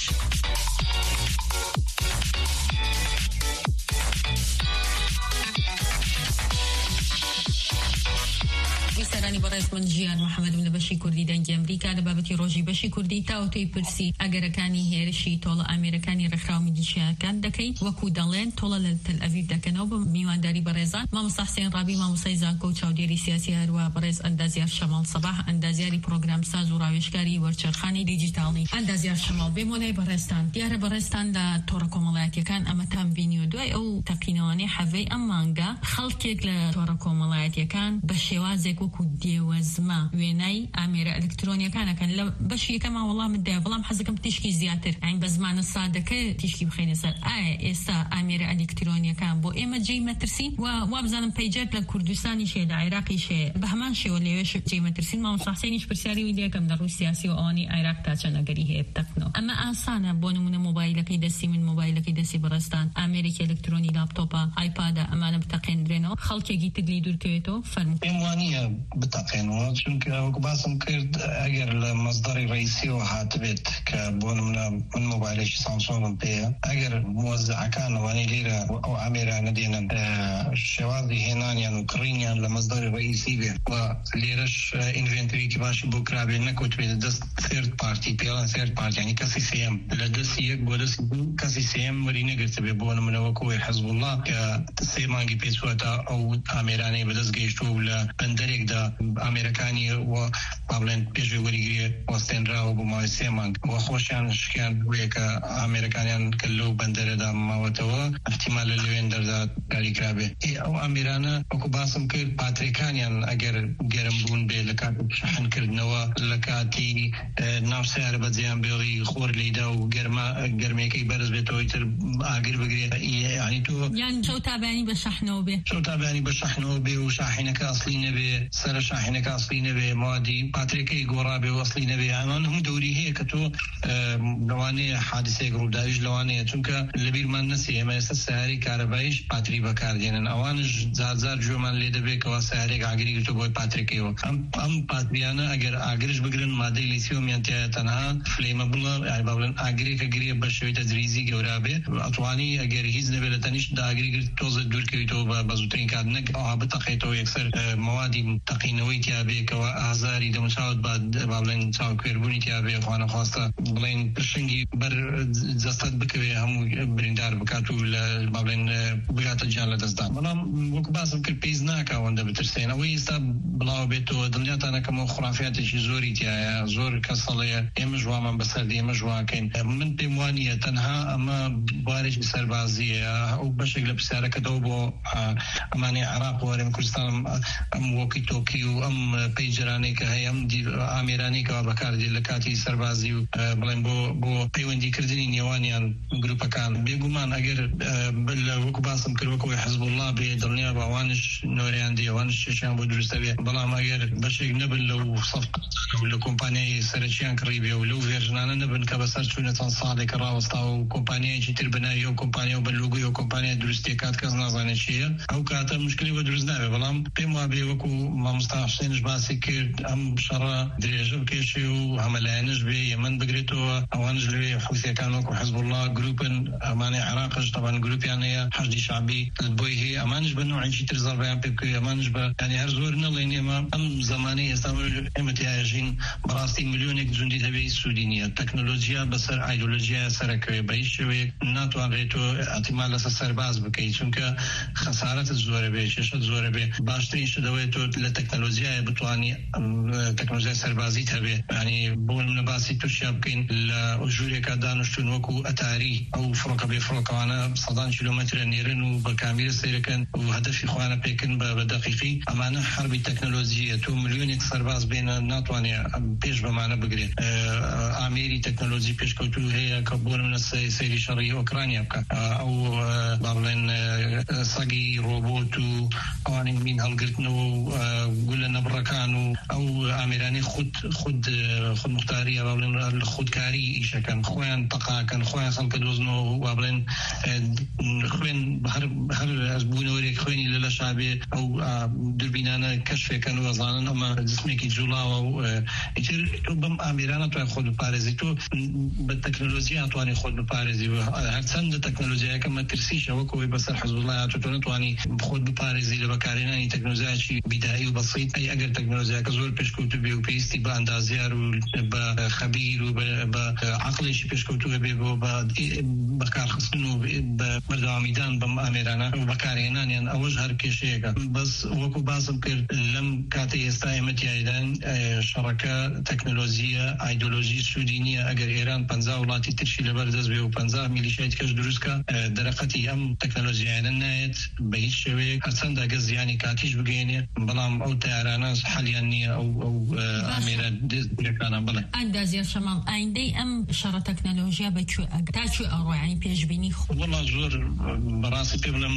سەرانی بەڕێز من ژیان محەممەدم لە بەشی کوردی دەنگی ئەمریکا لە بابەتی ڕۆژی بەشی کوردی تاوتۆی پرسی ئەگەرەکانی هێرشی تۆڵە ئامێرەکانی ڕێکخراو میلیشیاکان دەکەین وەکو دەڵێن تۆڵە لە تەل ئەڤیڤ دەکەنەوە بە میوانداری بەڕێزان مامۆستا حوسێن ڕابی، مامۆستای زانکۆ و چاودێری سیاسی، هەروە بەڕێز ئەندازیار شەماڵ سەباح، ئەندازیاری پرۆگرام ساز و ڕاوێژکاری وەرچەرخانی دیجیتاڵی. ئەندازیار شەماڵ بێمۆلای بەڕێستان، دیارە بەڕێستان لە تۆڕە کۆمەڵایەتیەکان ئەمەتان بینیوە دوای ئەو تەقینەوەی حەڤەی ئەم مانگە خەڵکێک لە تۆڕە کۆمەڵایەتیەکان بە شێوازێک وەکو دێوەزمە وێنای ئامێرە ئەلکترۆنیەکانەکەن لە بەشی یەکەما وەڵامت دایە، بەڵام حەزەکەم تیشکی زیاتر ئاین بە زمانە سادەکە تیشکی بخەینە سەر. ئایا ئێستا ئامێرە ئەلکترۆنیەکان بۆ ئێمە جێی مەترسین و وابزانم پەیجەر لە کوردستانی شێ لە عێراقی شێ بە هەمان شێوە لێوێش جێی مەترسین؟ مامۆستا حوسێنیش پرسیاری وی لێکەم لە ڕووی سیاسی و ئەوانی عێراق تا چەند ئەگەری هەیە بتەقنەوە. ئەمە ئاسانە بۆ نمونە مۆبایلەکەی دەستی من، مۆبایلەکەی دەستی بەڕێستان، ئامێرێکی ئەلکترۆنی، لاپتۆپە، ئایپادە، ئەمانە بتەقێنرێنەوە خەڵکێکی تگلی دوورکەوێتەوە. فەرموو. پێم وانییە بتەقێنەوە چونکە وەکو باسم کرد ئەگەر لە مەزدەری ڕئیسیەوە هاتبێت کە بۆ نمونە من مۆبایلێکی سامسۆنگم پێیە، ئەگەر مۆزعەکان ئەوانەی لێرە ئەو ئامێرانە دێنن شێوازی هێنانیان و کڕینیان لە مەزدەری ڕئیسی بێت و لێرەش ئینڤێنتەریکی باشی بۆ کرابێت نەکەوتبێت دەست ثێرد پارتی، پێڵەن ثێرد پارتی، یعنی کەسی سێم لە دەستی یەک بۆ دەستی دوو کەسی سێم وەری نەگرتبێت. بۆ نمونە وەکوی حەزبوڵڵا کە سێ مانگی پێچووەتە ئەو ئامێرانەی بەدەست گەیشتووە و لە بەندەرێکدا ئامێرەکانی و بابلێن پێشوی وەریگرێ وەستێنراوە بۆ ماوەی سێ مانگ وە خۆشیان شکیان بوویە کە ئامێرەکانیان کە لەو بەندەرەدا ماوەتەوە احتیمال لە لەوێن دەردا کاری کرابێ. ئەو ئامێرانە وەکو باسم کرد پاترێکانیان ئەگەر گەرم بوون بێ لە کاتی شەحنکردنەوە، لە کاتی ناو سیارە بەجێیان بێڵی خۆر لێدا و گەرمێکەی بەرز بێتەوەی تر ئاگر بگرێت، یعنی تۆ یان شەو تابانی بە شەحنەوە بێ شەو تابانی بە شەحنەوە بێ و شاحینەکە ئەسڵی نەبێ، سەرە شاحینەکە ئەسڵی نەبێ، موادی پاترێکەی گۆڕا بێ وەسڵی نەبێ. ئەمان هەموو دەوری هەیە کە تۆ لەوانەیە حادسەیەک ڕووداویش لەوانەیە، چونکە لەبیرمان نەسی ئێمە ئێستا سیاری کارەباییش پاتری بەکاردێنن، ئەوانش زارزار جوێمان لێ دەبێتەوە سیارێک ئاگری گرتو بۆی پاترێکەوە. ئەم پاتریانە ئەگەر ئاگرش بگرن مادەی لیتیۆمیان تایە تەنها فلێمە بڵە بڵێن ئاگرێکە گرێ بە شێوەی تەدریجی گەورا بێ، ئەتوانی ئەگەر هیچ نەبێت لە تەنیش داگری گرت تۆزە دوورکەویتەوە بە زووترین کات، نەک ئەوها بتەقێتەوە یەکسەر موادی تەقینەوەی تیابێکەوە ئازاری دەمەچاوت با بڵێن چاوکوێربوونی تیابێ، خوانە خواستە بڵێن پرشنگی بەر جەستەت بکەوێ هەموو بریندار بکات و لە بڵێن بگاتە گیان لە دەستدا. بەڵام وەکو باسم کرد پێیز ناکە ئەوەندە بترسێن. ئەوەی ئێستا بڵاو بێتەوە دڵنیاتانەکەمەوە خوڕافاتێکی زۆری تایە، زۆر کەس هەڵەیە ئێمە ژوامان بەسەردی ئێمە ژواکەین. من پێم وانییە تەنها ئەمە بوارێکی سەربازیە، ئەو بەشێک لە پرسیارەکەتەوە بۆ ئەمانەی عێراق و هەرێمی کوردستان ئەم وەکی تۆکی و ئەم پەیجەرانەی کە هەیە ئەم ئامێرانی کەوا بەکاردێت لە کاتی سەربازی و بڵێن بۆ بۆ پەیوەندیکردنی نێوانیان گروپەکان بێگومان ئەگەر لە وەکو باسم کرد وەکەوەی حزب الله بێ دڵنیا باوانش نۆریان دی ئەوانش شێشیان بۆ دروستە بێ بەڵام ئەگەر بەشێک نەبن لەو سەف لە کۆمپانیای سەرچیان کڕی بێ و لەو ڤێرژنانە نەبن کە بەسەر چوونە چەند ساڵێک ڕاوەستاوە و کۆمپانیایەکی تر بناوی ئەو کۆمپانیا و بە لۆگۆی ئەو کۆمپانیا دروستی کات کەس نازانێت چییە ئەو کاتە مشکلی بە دروست نابێ بەڵام پێم وابێ وەکو مامۆستا حوسێنش باسی کرد ئەم شەڕە درێژە بکێشێ و هەمەلایەنش بێ یەمەن بگرێتەوە ئەوانش لەوێ حوثیەکان وەکو حزب الله گروپن ئەمانەی عێراقش طبعاً گروپیان هەیە حەشدی شعبی بۆی هەیە ئەمانش بە نوعێکی تر زەربەیان پێ بکەوێ ئەمانش بە یعنی هەر زۆر نەڵێن ئێمە ئەم زەمانەی ئێستا ئێمە تیاژین بەڕاستی ملیۆنێک جوندی دەبێ سوودی نییە تەکنۆلۆژیا بەسەر ئایدۆلۆژیا سەرەکەوێ بە هیچ شێوەیەک ناتوانرێتەوە احتیمال لەسەر سەرباز بکەیت چونکە خەسارەتت زۆرە بێ کێشەت زۆرە بێ باشترین شت دەوێت تۆ لە تەکنۆلۆژیایە بتوانی تەکنۆلۆژیای سەربازیت هەبێ ینی بۆ منە باسی تورکیا بکەین لە ژوورێکە دانیشتوون وەکو ئەتاری ئەو فڕۆکە بێ فڕۆکەوانە سەدان کیلۆمەترە نێرن و بە کامیرە سەیرەکەن و هەدەفی خوانە پێکن بە دەقیقی ئەمانە حربی تەکنۆلۆژیە تۆ ملیۆنێک سەرباز بێنە ناتوانێت پێش بەمانە بگرێت ئامێری تەکنۆلۆژی پێشکەوتوو هەیە کە بۆ منە سەیری شەڕی ئۆکرانیا بکە ئەو با بڵێن سەگی ڕۆبۆت و ئەوانەی مین هەڵگرتنەوە و گولە نەبڕەکان و ئەو ئامێرانی خود خود خود مختاریە با بڵێن خودکاری ئیشەکەن خۆیان تەقاکەن خۆیان خەڵکە دۆزنەوە با بڵێن خوێن هەر بوونەوەرێک خوێنی لە لەشا بێ ئەو دووربینانە کەشفێکەن و ئەزانن ئەمە جسمێکی جوڵاوە و ئیتر بەم ئامێرانە توای خۆت بپارێزی تۆ بە تەکنۆلۆژی ئەتوانی خۆت بپارێزی هەرچەندە تەکنۆلۆژیەکە مەترسیشە وەکەوەی بەسەر حزب الله تۆ نتوانی خۆت بپارێزی لە بەکارهێنانی تەکنۆلۆژیاکی بیدایی و بەسیط ئەی ئەگەر تەکنۆلۆژیەکە زۆر پێشکەوتوو بێ و پێویستی بە ئەندازیار و بە خەبیر و بە عەقڵێکی پێشکەوتووە بێ بۆ بەکارخستن و بە بەردەوامیدان بەم ئامێرانە و بەکارهێنانیان ئەوەش هەر کێشەیەکە بەس وەکو باسم کرد لەم کاتە ئێستا ئێمە تیایدان شەڕەکە تەکنۆلۆژیە ئایدۆلۆژی سوودی نییە ئەگەر ئێران پەنجا وڵاتی ترشی لەبەر دەست بێ و پەنجا میلیشای کەش دروستکە دەرەقەتی ئەم تەکنۆلۆژیانە نایەت بە هیچ شێوەیەک هەرچەندە ئەگە زیانی کاتیش بگەێنێ بەڵام ئەو تیارانە حەلیان نییە ئەو ئەو ئامێرە دەستگیرەکانە بڵێ ئەندازیار شەماڵ ئایندەی ئەم شەڕە تەکنۆلۆژیا بەکوێ تاکوێ ئەڕۆی ینی پێشبینی خۆ وەڵا زۆر بەڕاستی پێ بڵێم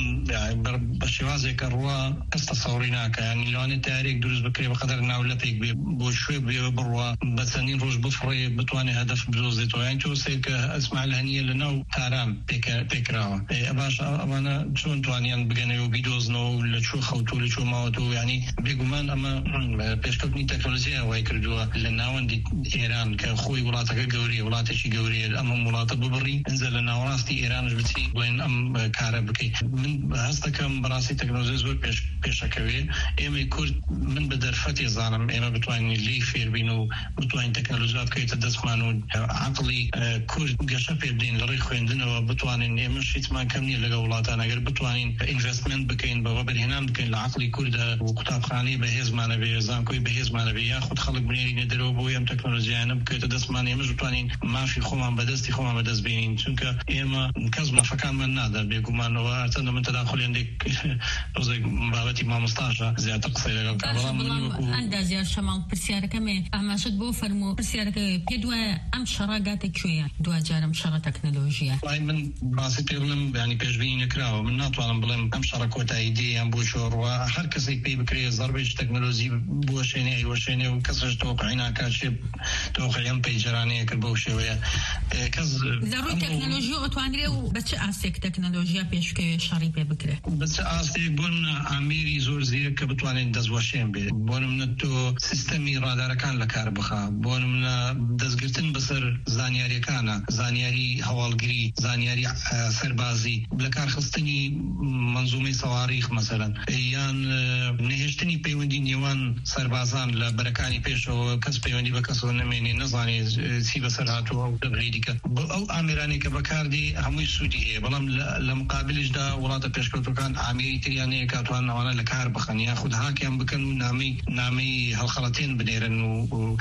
بە شێوازێکە ڕوا کەس تەسەوڕی ناکە ینی لەوانێت تیارێک دروست بکرێ بەقەدەر ناولەپێک بێ بۆ شوێ بێ بڕوا بە چەندین ڕۆژ بفڕێ بتوانێت هەدەف بدۆزێتەوە یان تۆ سێکە ئەسماعیل هەنیە لەناو تاران پێکراوە باش ئەوانە چۆن توانیان بگەنەوە و بیدۆزنەوە و لە چۆ خەوتو لە چۆ ماوەتەوە ینی بێگومان ئەمە پێشکەوتنی تەکنۆلۆژیا وای کردووە لە ناوەندی ئێران کە خۆی وڵاتەکە گەورەیە وڵاتێکی گەورەیە ئەمە وڵاتە ببڕی ئەنجە لە ناوەڕاستی ئێرانش بچی بڵێن ئەم کارە بکەیت من هەست دەکەم بەڕاستی تەکنۆلۆژیا زۆر پێشەکەوێ ئێمەی کورد من بە دەرفەتی زانم ئێمە بتوانین لی فێربین و بتوانین تەکنۆلۆژیا بکەیتە دەستمان و عەقڵی کورد گەشە پێ بدەین لە ڕێی خوێندنەوە بتوانین ئێمەش هیچمان کەم نییە لەگە وڵاتان ئەگەر بتوانین ئینڤستمنت بکەین بەوە بەرهێنان بکەین لە عەقڵی کوردە و قوتابخانەی بەهێزمانە بێ زانکۆی بەهێزمانە بێ یاخود خەڵک بنێرینە دەرەوە بۆ ئەم تەکنۆلۆژیانە بکەوێتە دەستمان ئێمەش بتوانین مافی خۆمان بەدەستی خۆمان بەدەست بێنین چونکە ئێمە کەس مافەکانمان نادا بێگومانەوە هەرچەندە من تەداخڵێندێک ڕۆژێک بابەتی مامۆستاشە زیاتر قسەی لەگەڵ کە بەڵام ئەندازیار شەماڵ پرسیارەکەمێ ئاماشت بۆ فەرموو پرسیارەکە پێ دوایە ئەم شەڕە گاتە کوێیە دوجارم شەڕە تەکنۆلۆژیە وای من باسی پێ بڵێم ینی پێشبینی نەکراوە من ناتوانم بڵێم ئەم شەڕە کۆتایی دێیان بۆ شۆڕوە هەر کەسێک پێی بکرێ زەربەی تەکنۆلۆژی بۆ شوێنێ ئەیوەشێنێ و کەسش تۆقعی ناکاتێ تۆقعی ئەم پەیجەرانەیە کرد بەو شێوەیە کەس ضروري تەکنۆلۆژی ئۆتوانرێ و بە چ ئاستێک تەکنۆلۆژیا پێشکەوێ شەڕی پێ بکرێت بە چ ئاستێک بۆن ئامێری زۆر زیرە کە بتوانێت دەستوەشێن بێت بۆ نمونە تۆ سیستەمی ڕادارەکان لە کار بخا بۆ نمونە دەستگرتن بەسەر زانیاریەکانە زانیاری هەواڵگری زانیاری سەربازی لە کارخستنی منزومەی سەواریخ مەسەلەن یان نەهێشتنی پەیوەندی نێوان سەربازان لە بەرەکانی پێشەوە کەس پەیوەندی بە کەسەوە نەمێنێ بینی نزانی سی بسر هاتو او تبعیدی که او آمیرانی که بکاردی هموی سودیه بلام لمقابلش دا ولات پیشکوتو کان آمیری تریانی که توان نوانا لکار بخنیا خود هاکیم بکنو نامی نامی هالخلطین بنیرن و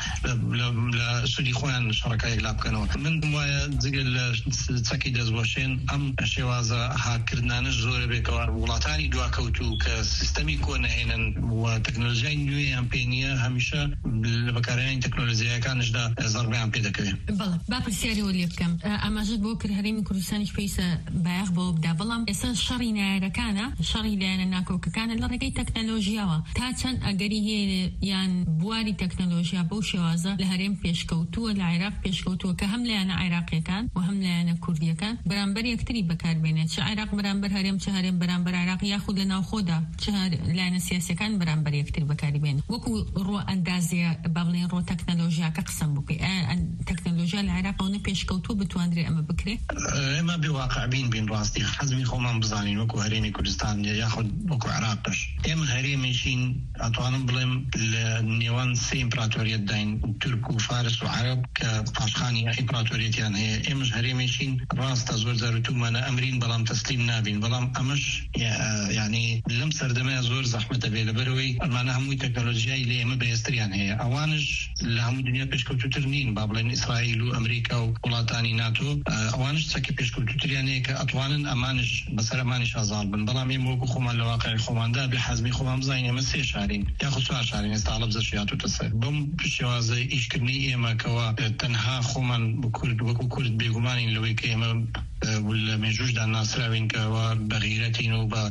لسودی خوان شرکای لاب کنو من دمویا زیگل سکی دزوشین ام شوازه هاکردنانش زور بکوار ولاتانی دوا کوتو که سیستمی کنه هینن و تکنولوژی نوی امپینیه همیشه بکارین تکنولوژی کانش دا ضربه ام پیدا کنه. بله با پرسیاری ولی بکم اما جد بو کر هریم کردستانش پیسه باغ بو بدا بلام اصلا شری نرکانه شری لان ناکو کانه لرگی تکنولوژیا و تا چند اگری هی یان بواری تکنولوژیا بوش وازه لهریم پیشکوتو العراق پیشکوتو که هم لان عراقی کان و هم لان کردی کان برانبر یکتری بکار بینه چه عراق برانبر هریم چه هریم برانبر عراق یاخد لنا خودا چه لان سیاسی کان برانبر یکتری بکار بینه وکو رو اندازی بابلین رو تکنولوژیا کقسم بکی تکنولوژیا العراق اون پیشکوتو بتواندری اما بکره اما بواقع بین بین راستی حزمی خوام بزنین وکو هریمی کردستان یاخد وکو عراقش ام هریمیشین اتوانم بلیم نیوان سی امپراتوریت داین ترک و فارس و عرب که پاشخانی امپراتوریتیان هی امش هریمیشین راست زور زارتو من امرین بلام تسلیم نابین بلام امش یعنی لم سردمه زور زحمت بیل بروی من هموی تکنولوژیای لی ام بیستریان هی اوانش لهم دنیا پیشکوتو ترنین بابلین اسرائیل و امریکا و ولاتانی ناتو اوانش سکی پیشکوتو تریان هی که اتوانن امانش بسر امانش آزار بن بلام یموکو خومان لواقع خومان دا بحزمی خوام زاین ام سی شارین یا خو سوار شارین استعلاب زشیاتو تسه بم شوازه ایش کرنی اما کوا تنها خومان بکرد وکو کرد بیگمانین لوی که اما ولا مجوج دا ناصر وين كوا بغيرتين وب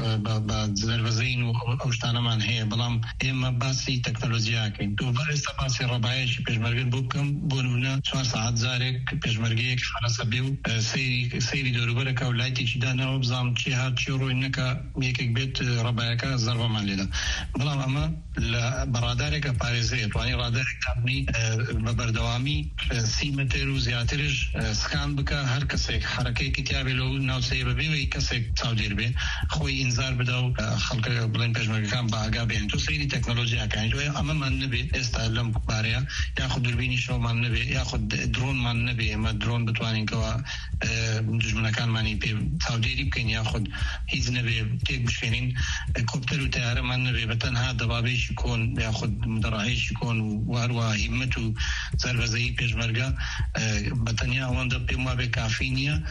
ب زربزين واشتانا من هي بلام اما باسي تكنولوژيا كين تو بس باسي ربايش بيجمرگن بوكم بونونا چهار ساعت زارك بيجمرگي یک فرس بيو سيري سيري دوربره كولايتي چدانا وبزام چي هات چورو انك يك بيت ربايكا ضربه من ليلا بلام اما برادرك باريزي تواني رادر كابني ببردوامي سی متر و زیاترش سکان بکا هر کسی حرکت کتابی لو نوسه ببی و کسی تاودیر بی خوی انذار بدو خلق بلند پژمرگان با آگاه بین تو سری تکنولوژی اکنی تو اما من نبی استعلام باریا یا خود دوربینی شو من نبی یا خود درون من نبی اما درون بتوانین که دشمن کان منی پی تاودیری بکن یا خود هیچ نبی تیک بشکنین کوپتر و تیاره من نبی بتنها دبابیش کن یا خود مدرعیش کن و هر و همتو زربزی پژمرگا بتنیا اون دب ما به کافینیا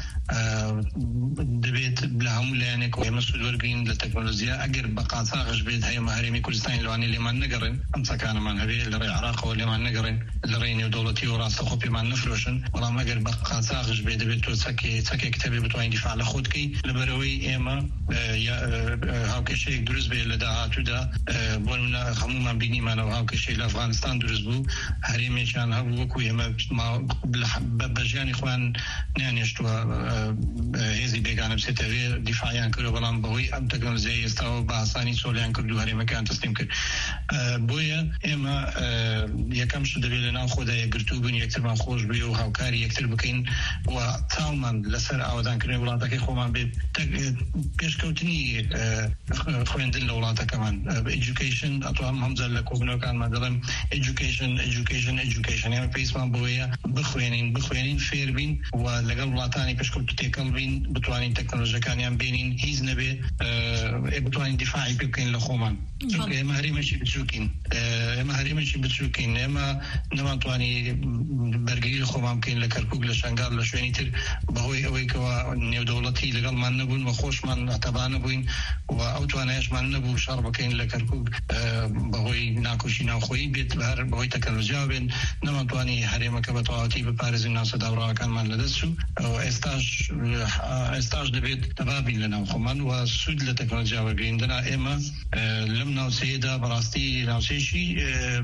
دبیت بلهم لانه که مسئول ورگین لتکنولوژیا اگر بقاطع غشبید های مهرمی کردستان لوانی لیمان نگرن ام سکان من هبی لری عراق و لیمان نگرن لرینی دولتی و راست خوبی من نفروشن ولی اگر بقاطع غشبید دبیت تو سکی سکی کتابی بتوانی دفاع لخود کی لبروی اما یا هاو کشی درست به لداعتو دا بولنا همون من بینی من هاو کشی لافغانستان درست بو هرمی شان هاو وکوی ما ما بجانی خوان نانیشتوا هزی بیگانه بسیتوی دفاعیان کرد ولام بوی ام تکنولوژی استوا با آسانی سولیان کرد و هر مکان تسلیم کرد بویا اما یکم شده بیل نام خود یکتر بین یکتر من خوش بیو هاوکاری یکتر بکن و تمام لسر آوردن کنه ولاتا که خوام به پیشکوتنی خویندن لولاتا کمان education اتوام هم زل کوبنو کان مدلم education education education یعنی پیش من بویا بخوینین بخوینین فیر بین و لگل ولاتانی پیشکوت تکل بین بتوانین تکنولوژی کانیان بینین هیچ نبی بتوانین دفاعی بکن لخومان چون اما هریمشی بتشوکین اما هریمشی بتشوکین اما نماتوانی برگری خوام کن لکرکوب لشنگال لشوینی تر بهوی اوی که نیو دولتی لگل من نبون و خوش من اعتبار نبوین و اوتوانیش من نبو شر بکن لکرکوب بهوی ناکوشی ناخویی بیت بهر بهوی تکنولوژی بین نماتوانی هریم که بتواتی بپارز الناس دورا کان من لدسو استاج استاج دبیت تبابین لنا خومن و سود لتکنولوژی و گریندنا اما لم نوسیدا براستی نوسیشی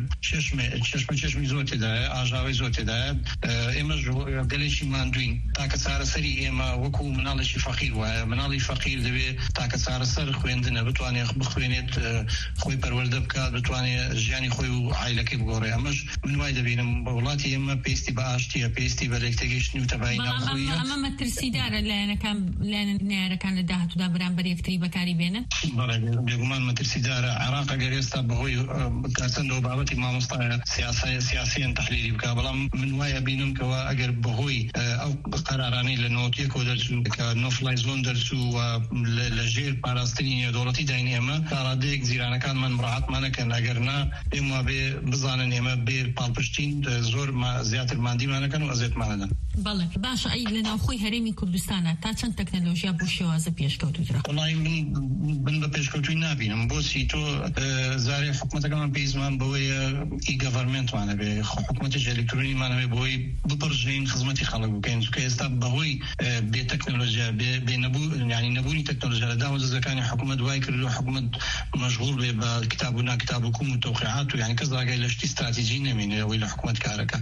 چشم چشم چشم زوتی ده آجاوی زوتی ده اما جو گلیشی ماندوین تا تاکە چارەسەری ئێمە وەکو مناڵێکی فەقیر وایە مناڵی فەقیر دەبێت تاکە چارەسەر خوێندنە بتوانێت بخوێنێت خۆی پەروەردە بکات بتوانێت ژیانی خۆی و عایلەکەی بگۆڕێ ئەمەش من وای دەبینم بە وڵاتی ئێمە پێویستی بە ئاشتیە پێویستی بە لەکتێگەیشتنی و تەبایی ناوخۆیی ئەمە مەترسیدارە لایەنەکان لایەنە نارەکان لە داهاتوودا بەرامبەر یەکتری بەکاری بێنن بەڵێ بێگومان مەترسیدارە عێراق ئەگەر ئێستا بەهۆی کارچەندەوە بابەتی مامۆستایە سیاسیەن تەحلیلی بکە بەڵام من وایە بینم کەوە ئەگەر بەهۆی ئەو قەرارانەی لە نۆتیەکەوە دەرچوو کە نۆفلای زۆن دەرچوو و لەژێر پاراستنی نێودەوڵەتی داین ئێمە تا ڕادەیەک زیرانەکانمان مڕاعاتمان نەکەن ئەگەر نا پێم وا بێ بزانن ئێمە بێ پاڵپشتین زۆر زیاتر مادیمانەکەن و ئەزێتمانەدەن. بەڵێ باشە ئەی لە ناوخۆی هەرێمی کوردستانە تا چەند تەکنەلۆژیا بۆ شێوازە پێشکەوتوترا؟ وەڵای من من بە پێشکەوتووی نابینم بۆچی تۆ زارێ حکوومەتەکەمان پێیزمان بەوەیە ئی گەڤەرمێنتمانە بێ حکوومەتێکی ئەلکترۆنیمانە بێ بۆی بپڕژین خزمەتی خەڵک بکەین چونکە ئێستا بەهۆی بێ تەکنەلۆژیا بێ نەبوو ینی نەبوونی تەکنەلۆژیا لە دامەزەکانی حکوومەت دوای کردو حکوومەت مەشغوڵ بێ بە کتاب و ناکتاب و کوم و تەوقیعات و یعنی کەس ڕاگای لە شتی استراتیژی نەمێنێ ئەوەی لە حکوومەت کارەکە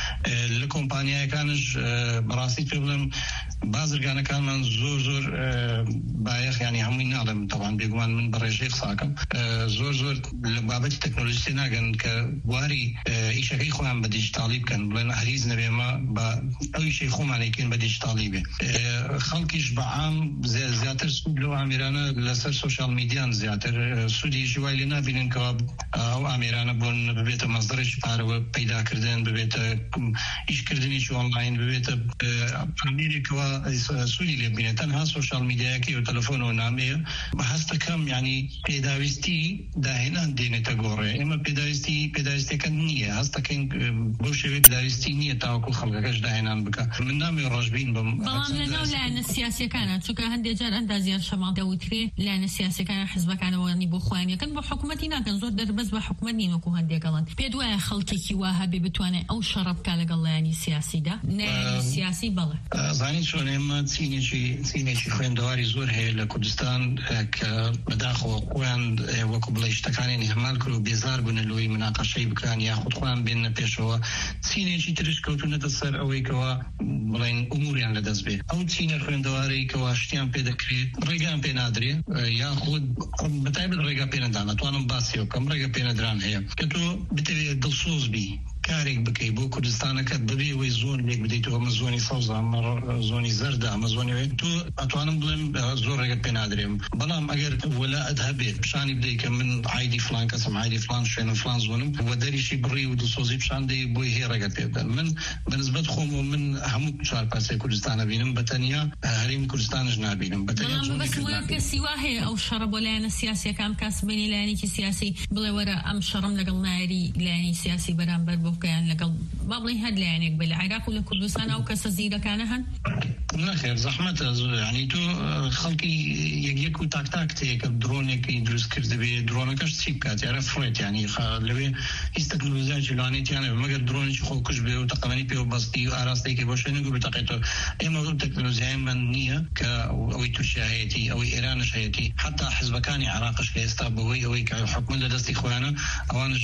لە کۆمپانیایەکانش بەڕاستی پێ بڵێم بازرگانەکانمان زۆر زۆر بایەخ ینی هەمووی ناڵێم تەوان بێگومان من بە ڕێژەی قساکەم زۆر زۆر لە بابەتی تەکنۆلۆژی تێناگەن کە بواری ئیشەکەی خۆیان بە دیجیتاڵی بکەن بڵێن هەریز نەبێمە بە ئەو ئیشەی خۆمانێکین بە دیجیتاڵی بێ خەڵکیش بەعام زیاتر سوود لەو ئامێرانە لەسەر سوشال میدیان زیاتر سوودیشی وای لێ نابینن کەوا ئەو ئامێرانە بۆن ببێتە مەزدەرێکی پارەوە پەیداکردن ببێتە ئیشکردنیشی ئۆنلاین ببێتە ئامێرێکەوە سوودی لێ بینێت تەنها سوشال میدیایەکی و تەلەفۆنەوە نامەیە بە هەستەکەم ینی پێداویستی داهێنان دێنێتە گۆڕێ ئێمە پێداویستی پێداویستەکە نییە هەستەکەین بۆ شێوێ پێداویستی نییە تاوەکو خەڵکەکەش داهێنان بکە من نامێ ڕۆژبین بم بەڵام لەناو لایەنە سیاسیەکانە چونکە هەندێک جار ئەندازیان شەماڵ دەوترێ لایەنە سیاسیەکان حزبەکانەوەنی بۆ خۆیانەکەن بۆ حکوومەتی ناکەن زۆر دەربەز بە حکوومەت نین وەکو هەندێکەڵن پێ دوایە خەڵکێکی وا هەبێ بتوانێت ئەو شەڕە بکا لەگەڵ لایەنی سیاسیدا نایەنی سیاسی بەڵێ زانی چۆن ئێمە چینێکی چینێکی خوێندەواری زۆر هەیە لە کوردستان کە بەداخەوە خۆیان وەکو بڵێ شتەکانیان هەمال کرد و بێزار بوون لەوەی مناقەشەی بکەن یاخود خۆیان بێنە پێشەوە چینێکی ترش کەوتونەتە سەر ئەوەی کەوا بڵێن ئوموریان لەدەست بێ ئەو چینە خوێندەوارەی کەوا شتیان پێ دەکرێت ڕێگان پێ نادرێ یاخود بەتایبەت ڕێگا پێ نەدان ناتوانم باسی بکەم ڕێگە پێ نەدران هەیە کە تۆ بتەوێت دڵسۆز بی کارێک بکەی بۆ کوردستانەکەت ببێ ئەوەی زۆن لێک بدەیتەوە ئەمە زۆنی سەوزە ئەمە زۆنی زەردە ئەمە زۆنی تۆ ئەتوانم بڵێم زۆر ڕێگەت پێ نادرێم بەڵام ئەگەر وەلاءت هەبێت پیشانی بدەی کە من عایدی فلان کەسم عایدی فلان شوێنە فلان زۆنم وە دەریشی بڕی و دڵسۆزی پیشان دەی بۆی هەیە ڕێگەت پێ بدەن من بەنسبەت خۆم و من هەموو چوارپاسەی کوردستانە بینم بەتەنیا هەرێمی کوردستانش نابینم بەتەنیا کەسی وا هەیە ئەو شەڕە بۆ لایەنە سیاسیەکان کەس بینی لایەنێکی سیاسی بڵێ وەرە ئەم شەڕم لەگەڵ نایری لایەنی سیاسی بەرامبەر بۆ بکەیان لەگەڵ با بڵێ هەر لایەنێک بە لە عێراق و لە کوردستان ئەو کەسە زیرەکانە هەن نەخێر زەحمەتە ینی تۆ خەڵکی یەک و تاک تاک تەیەکە درۆنێکی دروست کرد بێ درۆنەکەش چی بکات یارە فڕێت ینی لەوێ هیچ تەکنۆلۆژیایکی لانێتیانە مەگەر درۆنێکی خۆکوش بێ و تەقەمەنی پێ و بەستی و ئاراستەیەکی بۆ شوێنێک و بتەقێتەوە ئێمە ئەو تەکنۆلۆژیایمان نییە کە ئەوەی تووشی هەیەتی ئەوەی ئێرانش هەیەتی حتا حزبەکانی عێراقش کە ئێستا بەهۆی ئەوەی کە حکومەت لە دەستی خۆیانە ئەوانش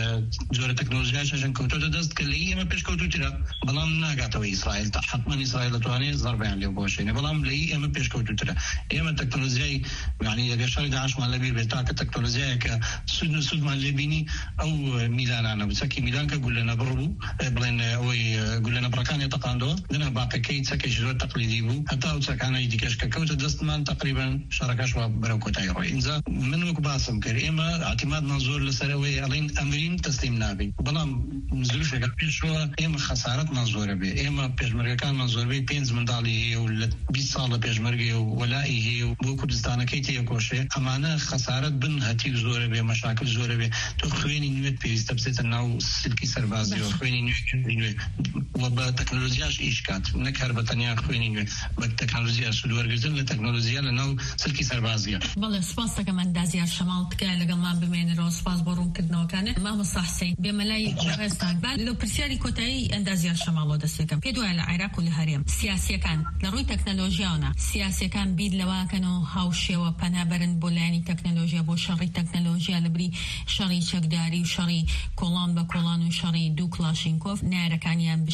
جۆرە تەکنۆلۆژیایشان کەوتۆتە دەست کە لە ئێمە پێشکەوتوترە بەڵام ناگاتەوە ئیسرائیل تا حتما ئیسرائیل دەتوانێت زەربەیان لێ بۆشێنێ بەڵام لە ئێمە پێشکەوتوترە ئێمە تەکنۆلۆژیای یعنی ئەگەر شەڕی داعشمان لەبیر بێت تاکە تەکنۆلۆژیایەکە سود و سودمان لێ بینی ئەو میلانانە چەکی میلان کە گولەنە بڕ بوو بڵێن ئەوەی گولەنە بڕەکانی تەقاندەوە دەنا باقەکەی چەکێکی زۆر تەقلیدی بوو هەتا ئەو چەکانەی دیکەش کە کەوتە دەستمان تقریبا شەڕەکەش وا بەرەو کۆتایی ڕۆی اینجا من وەک باسم کرد ئێمە اعتمادمان زۆر لەسەر ئەوەی ئەڵێن ئەمرین تەسلیم نابین بەڵام زلوشێکە پێشەوە ئێمە خەسارەتمان زۆرە بێ ئێمە پێشمەرگەکانمان زۆربەی پێنج منداڵی هەیە و لە بیست ساڵ لە پێشمەرگێ و وەلایی هەیە و بۆ کوردستانەکەی تێکۆشێ ئەمانە خەسارەت بن هەتی زۆرە بێ مەشاکل زۆرە بێ تۆ خوێنی نوێت پێویستە بچێتە ناو سلکی سەربازیەوە خوێنی نوێ و بە تەکنۆلۆژیاش ئیشکات نەک هەر بەتەنیا خوێنی نوێ بە تەکنۆلۆژیا سودوەرگرتن لە تەکنۆلۆژیا لە ناو سلکی سەربازیە. بەڵێ سپاس دەکەم ئەندازیار شەماڵ تکایە لەگەڵمان بمێنەرەوە سپاس بۆ ڕوونکردنەوەکانە مامۆستا حوسێن بێمەلای ڕێستان با لە پرسیاری کۆتایی ئەندازیار شەماڵەوە دەستێکم پێ دوایە لە عێراق و لە هەرێم سیاسیەکان لە ڕووی تەکنۆلۆژیاوە سیاسیەکان بیر لەواکەنەوە هاوشێوە پەنابەرن بۆ لایەنی تەکنۆلۆژیا بۆ شەڕی تەکنۆلۆژیا لەبری شەڕی چەکداری و شەڕی کۆڵان بە کۆڵان و شەڕی دوو کلاشینکۆف نارەکانیان بشکێنن چه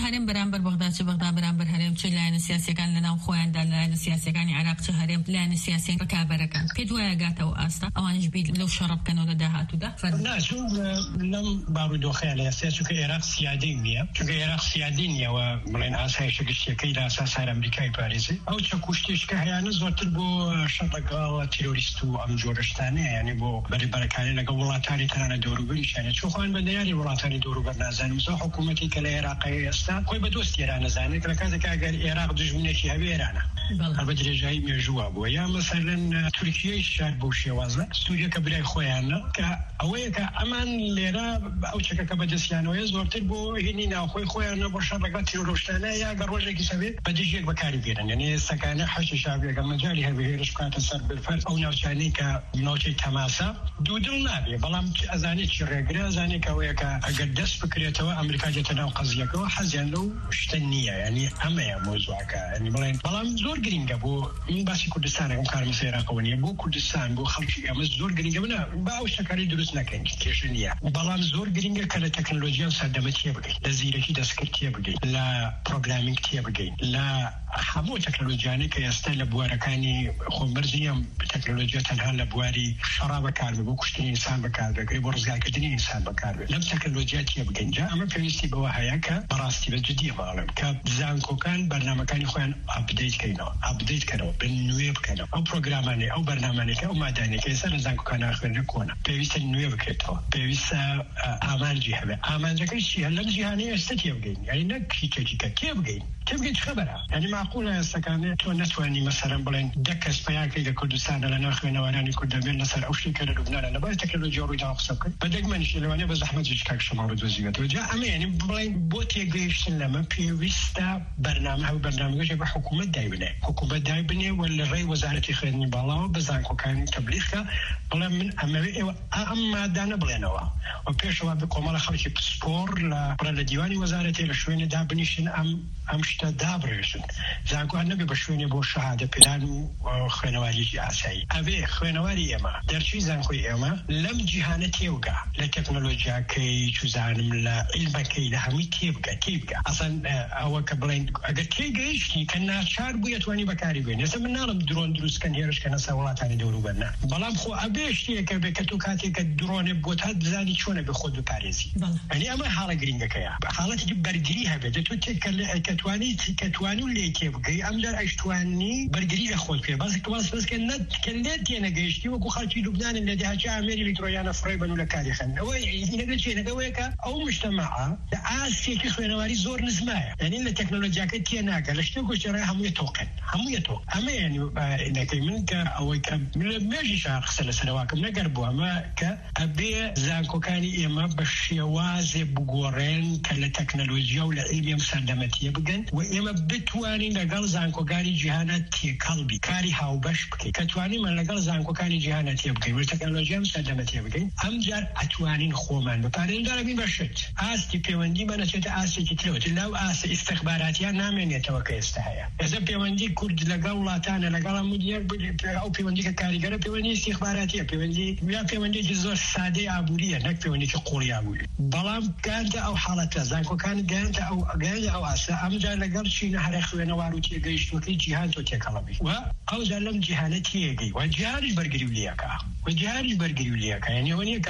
هەرێم بەرامبەر بەغدا چ بەغدا بەرامبەر هەرێم چ لایەنە سیاسیەکان لەناو خۆیاندا لایەنە سیاسیەکانی عێراق چ هەرێم لایەنە سیاسی ڕکابەرەکان پێت وایە گاتەوە ئاستا ئەوانش بیر لەو شەڕە بکەنەوە لە داهاتوودا ناچوون لەم بارودۆخەیە لە ئێستا چونکە عێراق سیادەی نییە چونکە عێراق سیادی نییەوە بڵێن ئاسایشە گشتیەکەی لە ئاساس هەر ئەمریکای پارێزی ئەو چەکوشتێشکە هەیانە زۆرتر بۆ شەڕ لەگەڵ تیرۆریست و ئەم جۆرەشتانەیە یعنی بۆ بەریبەرەکانی لەگەڵ وڵاتانی تەنانە دەوروبەریشیانە چۆن خۆیان بە دیاری وڵاتانی دەوروبەر نازانم سا حکوومەتی کە لە عێراقی ئێستا خۆی بە دۆست ئێران نەزانێت کە لە کاتێکا ئەگەر عێراق دژمنێکی هەبێ ئێرانە هەر بە درێژایی مێژووە بووە یا مەسەلەن تورکیەی شار بۆ شێوازە سووریا کە برای خۆیانە کە ئەوەیە کە ئەمان لێرە ئەو چەکەکە بەدەستیانەوەیە زۆرتر بۆ هێنی ناوخۆی خۆیانە بۆ شەڕ لەگەڵ تیرۆرۆشتانە یا گەر ڕۆژێکی سەبێت بە دژێک بەکاری بێنن یعنی ئێستاکانە حەشی شابێکە مەجای هەبێ هێرش بکاتە سەر بالفەرز ئەو ناوچانەی کە ناوچەی تەماسا دوودڵ نابێ بەڵام ئەزانێت چی ڕێگرە ئەزانێت کە ئەوەیە کە ئەگەر دەست بکرێتەوە ئەمریکا دێتە ناو قەزیەکەەوە حەزیان لەو شتە نییە یعنی ئەمەیە مۆزوعەکە یعنی بڵێن بەڵام زۆر گرینگە بۆ این باسی کوردستانە ئەم کارم سێراقەوە نیە بۆ کوردستان بۆ خەڵکی ئەمە زۆر گرینگە منە با ئەو شتەکانی دروست نەکەین کێشە نییە بەڵام زۆر گرینگە کە لە تەکنۆلۆژیان سەردەمە تێ بگەین لە زیرەکی دەستکرد تێ بگەین لە پرۆگرامینگ تێ بگەین لە هەموو تەکنۆلۆژیانەی کە ئێستا لە بوارەکانی خۆمەرزی ئەم تەکنۆلۆژیا تەنها لە بواری شەڕا بەکاربێ بۆ کوشتنی ئینسان بەکاربێت بۆ ڕزگارکردنی ئینسان بەکاربێت لەم تەکنۆلۆژیا تێ بگەین جا ئەمە پێویستی بەوە هەیە کە بەڕاستی بە جددیە باڵێم کە زانکۆکان بەرنامەکانی خۆیان ئاپدەیتکەینەوە ئاپدەیتکەنەوە بن نوێ بکەنەوە ئەو پرۆگرامانەی ئەو بەرنامانێکە ئەو مادانێکە ئێستا لە زانکۆکان ناخوێنە کۆنە پێویستە نوێ بکرێتەوە پێویستە ئامانجی هەبێ ئامانجەکەی چیە لەم جیهانەیە ئێستا تێ بگەین یعنی نەک هیچێکیکە تێ بگەین تێ بگەین خەبەرە یعنی معقولە ئێستاکانێ تۆ نەتوانی مەسەرەن بڵێن دە کەس پەیاکەی لە کوردستانە لە ناخوێنەوەرانی کورد دەبێن لەسەر ئەو شتێکە لە لوبنانە لەبەر تەکنۆلۆژیا ڕوویدا قسە بکەین بە دەگمەنیشی لەوانەیە بە زەحمەتێکی کاک شەما ڕدۆزیوێتەوە جا ئەمە یعنی بڵێن بۆ تێگەیشتن لەمە پێویستە بەرنامە هەو بەرنامەکەی بە حکوومەت دای بنێ حکوومەت دای بنێ و لە ڕێی وەزارەتی خوێندنی باڵاوە بە زانکۆکانی تەبلیغکە بڵێن من ئەمەوێ ئێوە ئەم مادانە بڵێنەوە و پێشەوە بە کۆمەڵە خەڵکی پسپۆر لە بڕە لە دیوانی وەزارەتی لە شوێنە دابنیشن ئەم ئەم شتە دابڕێژن زانکۆیان نەبێ بە شوێنێ بۆ شەهادە پێدان و خوێنەواریی ئاسایی ئەوێ خوێنەواری ئێمە دەرچووی زانکۆی ئێمە لەم جیهانە تێوگا لە تەکنۆلۆژیاکەی چوزانم لە عیلمەکەی لە هەمووی تێبگە تێبگە ئەسەن ئەوە کە بڵێن ئەگەر تێگەیشتی کە ناچار بوو توانی بەکاری بێن ێستا من ناڵم درۆن دروستکەن هێرشکەنە سەر وڵاتانی دەوروبەرنا بەڵام خۆ ئەبێ شتێکە بێ کە تو کاتێککە درۆنێ بۆ تا بزانی چۆنە بە خۆت بپارێزی ئەنی ئەمە حاڵە گرینگەکەیە حاڵەتێکی بەرگری هەبێت دەتوێت تێکە کە توانی کە توانی و لێ تێبگەی ئەم جار ئەیشتوانی بەرگری لە خۆت پێ باسی کە باس بەس کە نەت کە لێت تێنەگەیشتی وەکو خەڵکی لوبنان لە دەهاچە ئامێری ئەلکترۆیانە فڕێ بن و لە کاری خەن ئەوەی هینەکە چێنەکەوەیە کە ئەو مجتەمەعە لە ئاسێکی خوێنەواری زۆر نزمایە یعنی لە تەکنۆلۆژیاکە تێناگە لە شتێک گۆشتێڕای هەمووی تۆقن هەمووی تۆ ئەمە یعنی نەکەی من کە ئەوەی کە مێژیش قسە لە سەرواکەم نەگەر بووە ئەمە کە ئەبێ زانکۆکانی ئێمە بە شێوازێ بگۆڕێن کە لە تەکنۆلۆژیا و لە عیلم سەردەمەتیە بگەن و ئێمە بتوانین لەگەڵ زانکۆکانی جیهانە تێکەڵبی کاری هاوبەش بکەین کە توانیمان لەگەڵ زانکۆکانی جیهانە تێ بکەین و تەکنۆلۆژیا سەردەمە تێ بگەین ئەم جار ئەتوانین خۆمان بپارێن دارەبین بەشت ئاستی پەیوەندیمان ئەچێتە ئاستێکی ترەوە لەو ئاسە ئیستەخباراتیان نامێنێتەوە کە ئێستا هەیە ئێستا پەیوەندی کورد لەگەڵ وڵاتانە لەگەڵ هەموو دیار ئەو پەیوەندی کە کاریگەرە پەیوەندی استیخباراتیە پەیوەندی یا پەیوەندێکی زۆر سادەی ئابووریە نەک پەیوەندێکی قوڵی ئابووری بەڵام گانتە ئەو حاڵەتە زانکۆکان گانتە ئەو گانتە ئەو ئاسە ئەم جار لەگەڵ چینە هەرە خوێنەوار و تێگەیشتوەکەی جیهان تۆ تێکەڵەبی و ئەو جار لەم جیهانە تێگەی و جیهانیش بەرگری و لێەکە و جیهانیش بەرگری و لێەکە یعنی ئەوە نیە کە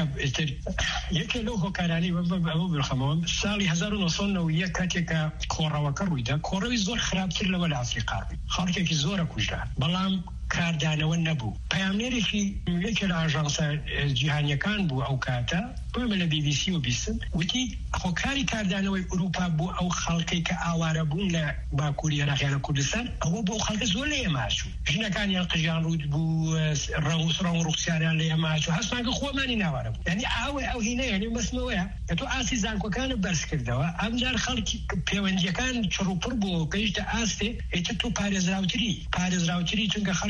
یەکێ لەو هۆکارانەی ئەوە بخەمەوە ساڵی هەزار و نۆ سەد و نەوە یەک کاتێکە کۆڕەوەکە ڕوویدا کۆڕەوی زۆر خراپتر لەوە لە ئەفریقا خەڵکێکی زۆرە کوژرا بەڵام کاردانەوە نەبوو پەیامنێرێکی یەکێ لە ئاژانسە جیهانیەکان بوو ئەو کاتە بۆمە لە بی بی سی و بیستن وتی خۆکاری کاردانەوەی ئوروپا بۆ ئەو خەڵکەی کە ئاوارە بوون لە باکووری عێراق لە کوردستان ئەوە بۆ خەڵکە زۆر لە ئێماچوو ژنەکانیان قژیان ڕوود بوو ڕەوس ڕەو ڕوخسیاریان لە ئێماچوو هەستانکە خۆمانی ناوارە بوو یعنی ئاوە ئەو هینە یعنی مەسمەوەیە کە تۆ ئاسی زانکۆکانە بەرز کردەوە ئەمجار خەڵکی پەیوەندیەکان چڕوپڕ بوو کەیشتە ئاستێ ئێتر تۆ پارێزراوتری پارێزراوتری چونکە خەڵکی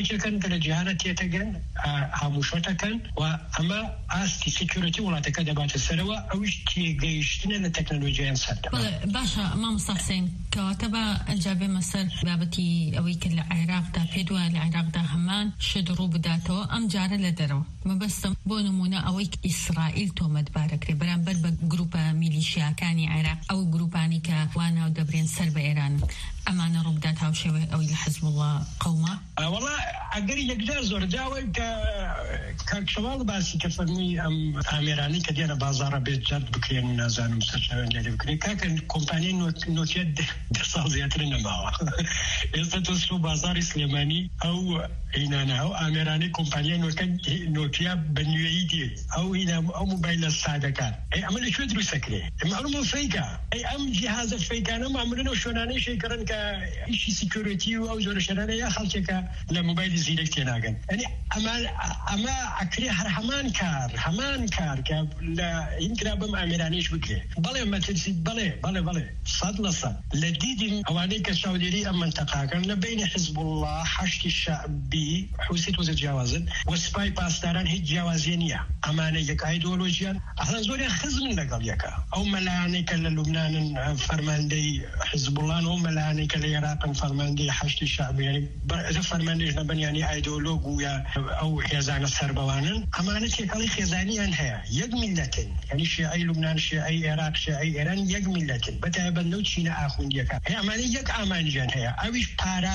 چەکەن کە لە جیهانە تێتەگەن هەمووشەتەکەن و ئەمە ئاستی سکیۆریتی وڵاتەکە دەباتە سەرەوە ئەوش تێگەیشتنە لە تەکنۆلۆژیان سەردە. باشە مامۆستا حوسێن کەواتە بە ئەنجابێ مەسەر بابەتی ئەوەی کە لە عێراقدا پێت وایە لە عێراقدا هەمان شت ڕوو بداتەوە ئەم جارە لە دەرەوە مەبەستم بۆ نمونە ئەوەی ئیسرائیل تۆمەتبارەکرێ بەرامبەر بە گروپە میلیشیاکانی عێراق ئەو گروپانی کە واناو دەبرێن سەر بە ئێران ئەمانە ڕوو بدات هاوشێوە ئەوەی لە حەزب الله قەومە. وەڵا ئەگەر یەکجار زۆر جاوەی کە کاکشەواڵ باسی کە فەرمی ئەم ئامێرانی کە دێنە بازاڕە بێت جەرد بکرێن و نازانم سەرچاوێن لێ بکرێن کاکە کۆمپانیای نۆکیا دە ساڵ زیاتر نەماوە ئێستا تۆ سو بازاری سلێمانی ئەو هینانە ئەو ئامێرانی کۆمپانیای نۆکیا بە نوێیی دێت ئەو هینا ئەو موبایلە سادەکان ئەمە لەکوێ دروستەکرێ معلومە فەیکە ئەم جیهازە فەیکانە معمولەن ئەو شوێنانەی شێکەڕن کە ئیشی سیکیۆریتی و ئەو جۆرە شێنانە یا خەڵکێکە لە موبایلی زیرەک تێناگەن ئەنی ئەمە ئەکرێ هەر هەمان کار هەمان کار کە لە ئینکرا بەم ئامێرانیش بکرێ بەڵێ مەترسی بەڵێ بەڵێ بەڵێ سەد لە سەد لە دیدین ئەوانەی کە چاودێری ئەم منتەقاکەن لە بینی حزب الله حەشتی شەعبی حوسێت وەزە جیاوازن و سپای پاسداران هیچ جیاوازیە نییە ئەمانە یەک ئایدۆلۆژیان ئەسان زۆریان خزمن لەگەڵ یەکە ئەو مەلایانەی کە لە لوبنانن فەرماندەی حزب الله و مەلایانەی کە لە عێراقن فەرماندەی حەشتی شەعبی یعنی فەرماندەیش نەبن یعنی ئایدۆلۆگ و یا ئەو هێزانە سەربەوانن ئەمانە تێکەڵی خێزانیان هەیە یەک میلەتن یعنی شیعەی لوبنان شیعەی عێراق شیعەی ئێران یەک میلەتن بەتایبەت لەو چینە ئاخوندیەکە ئەمانە یەک ئامانجیان هەیە ئەویش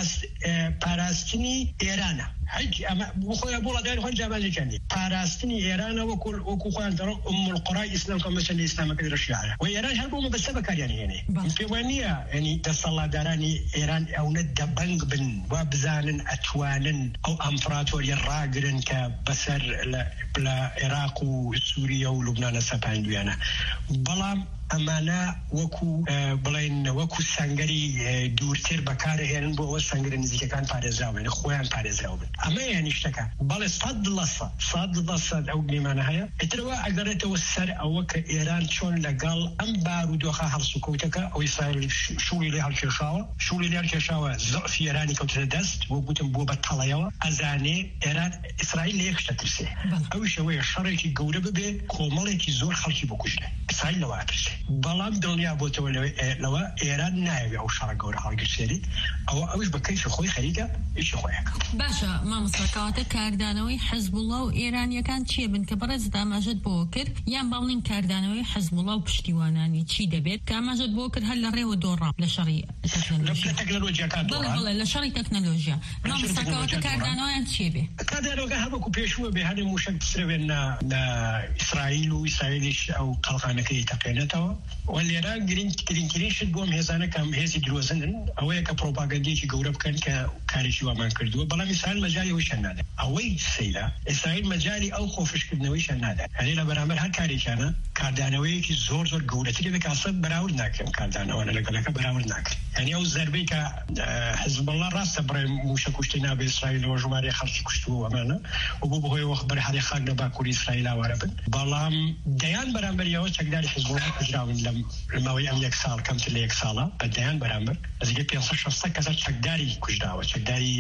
پاراستنی ئێرانە هیچ ئەمە بۆ خۆیان بۆ وڵاتانی خۆیان جیابازیەکەنی پاراستنی ئێرانە وەکو خۆیان دەڕۆ ئوم القوڕای ئیسلام کە مەسەلەی ئیسلامەکە لە شیعە و ئێران هەر بۆ مەبەستە بەکاریان هێنێ پێم وایە نییە یعنی دەسەڵاتدارانی ئێران ئەوەنە دەبەنگ بن وا بزانن ئەتوانن ئەو ئەمپراتۆریە ڕاگرن کە بەسەر لە عێراق و سووریا و لوبنانە سەپاندویانە بەڵام ئەمانە وەکو بڵێن وەکو سەنگەری دوورتر بەکارهێنن بۆ ئەوە سەنگەرە نزیکەکان پارێزراون خۆیان پارێزراو بن ئەمە یانی شتەکە بەڵێ سەد لە سەد سەد لە سەد ئەو گلیمانە هەیە ئیترەوە ئەگەڕێتەوە سەر ئەوە کە ئێران چۆن لەگەڵ ئەم بارودۆخە هەڵسوکەوتەکە ئەو ئیسرائیل شوڵی لێ هەڵکێشاوە شوڵی لێ هەڵکێشاوە زەعفی ئێرانی کەوتنە دەست بۆ گوتم بۆ بەتەڵەیەوە ئەزانێ ئێران ئیسرائیل لە یەک شتە ترسێ ئەویش ئەوەیە شەڕێکی گەورە ببێ کۆمەڵێکی زۆر خەڵکی بۆ کوژنێ ئیسرائیل لەوە ترسێ بەڵام دڵنیا بۆتەوە لەوە ئێران ناوێ ئەو شەڕە گەورە هەڵگرسێری ئەوە ئەوش بە کەیفی خۆی خەریکە ئیشی خۆیەکە. باشە مامۆستا کەواتە کاردانەوەی حەزب الله و ئێرانیەکان چیە بن کە بەڕێز داماژت بۆ کرد یان باڵین کاردانەوەی حەزب الله و پشتیوانانی چی دەبێت کە ئاماژت بۆ کرد هەر لە ڕێوە دۆڕا لە شەڕی تەکنۆلۆژیاکان بڵێ لە شەڕی تەکنۆلۆژیا مامۆستا کەواتە کاردانەوەیان چیە بێ؟ کاردانەوەکە هەمووەکو پێشووە بێ هەنێ موشک بسرەوێن لە ئیسرائیل و ئیسرائیلیش ئەو قەڵخانەکەی تەقێنێتەوە و لێرە گرنگترین شت بۆم هێزانە کەم هێزی درۆزنن ئەوەیە کە پرۆپاگەندێکی گەورە بکەن کە کارێکی وامان کردووە بەڵام ئیسرائیل مەجالی ئەویشیان نادات ئەوەی سەیرە ئیسرائیل مەجالی ئەو خۆفشکردنەوەیشیان نادات هەرێ لە بەرامبەر هەر کارێکیانە کاردانەوەیەکی زۆر زۆر گەورەتری بێت کاسە بەراورد ناکرێن کاردانەوەە لەگەڵەکە بەراورد ناکرێت یعنی ئەو زەربەی کە حزب الله ڕاستە بڕێ موشە کوشتی نابێ ئیسرائیلەوە ژمارەی خەڵکی کوشتووە ئەمانە و بۆ بەهۆی وەخت بەرهەڵی خاک لە باکووری ئیسرائیل ئاوارە بن بەڵام دەیان بەرامبەریەوە چەکداری حزب الله کوژراون لە ماوەی ئەم یەک ساڵ کەمتر لە یەک ساڵە بەدەیان بەرامبەر نزیکەی پێنجسەد شەشسەد کەسە چەکداری کوژراوە چەکداری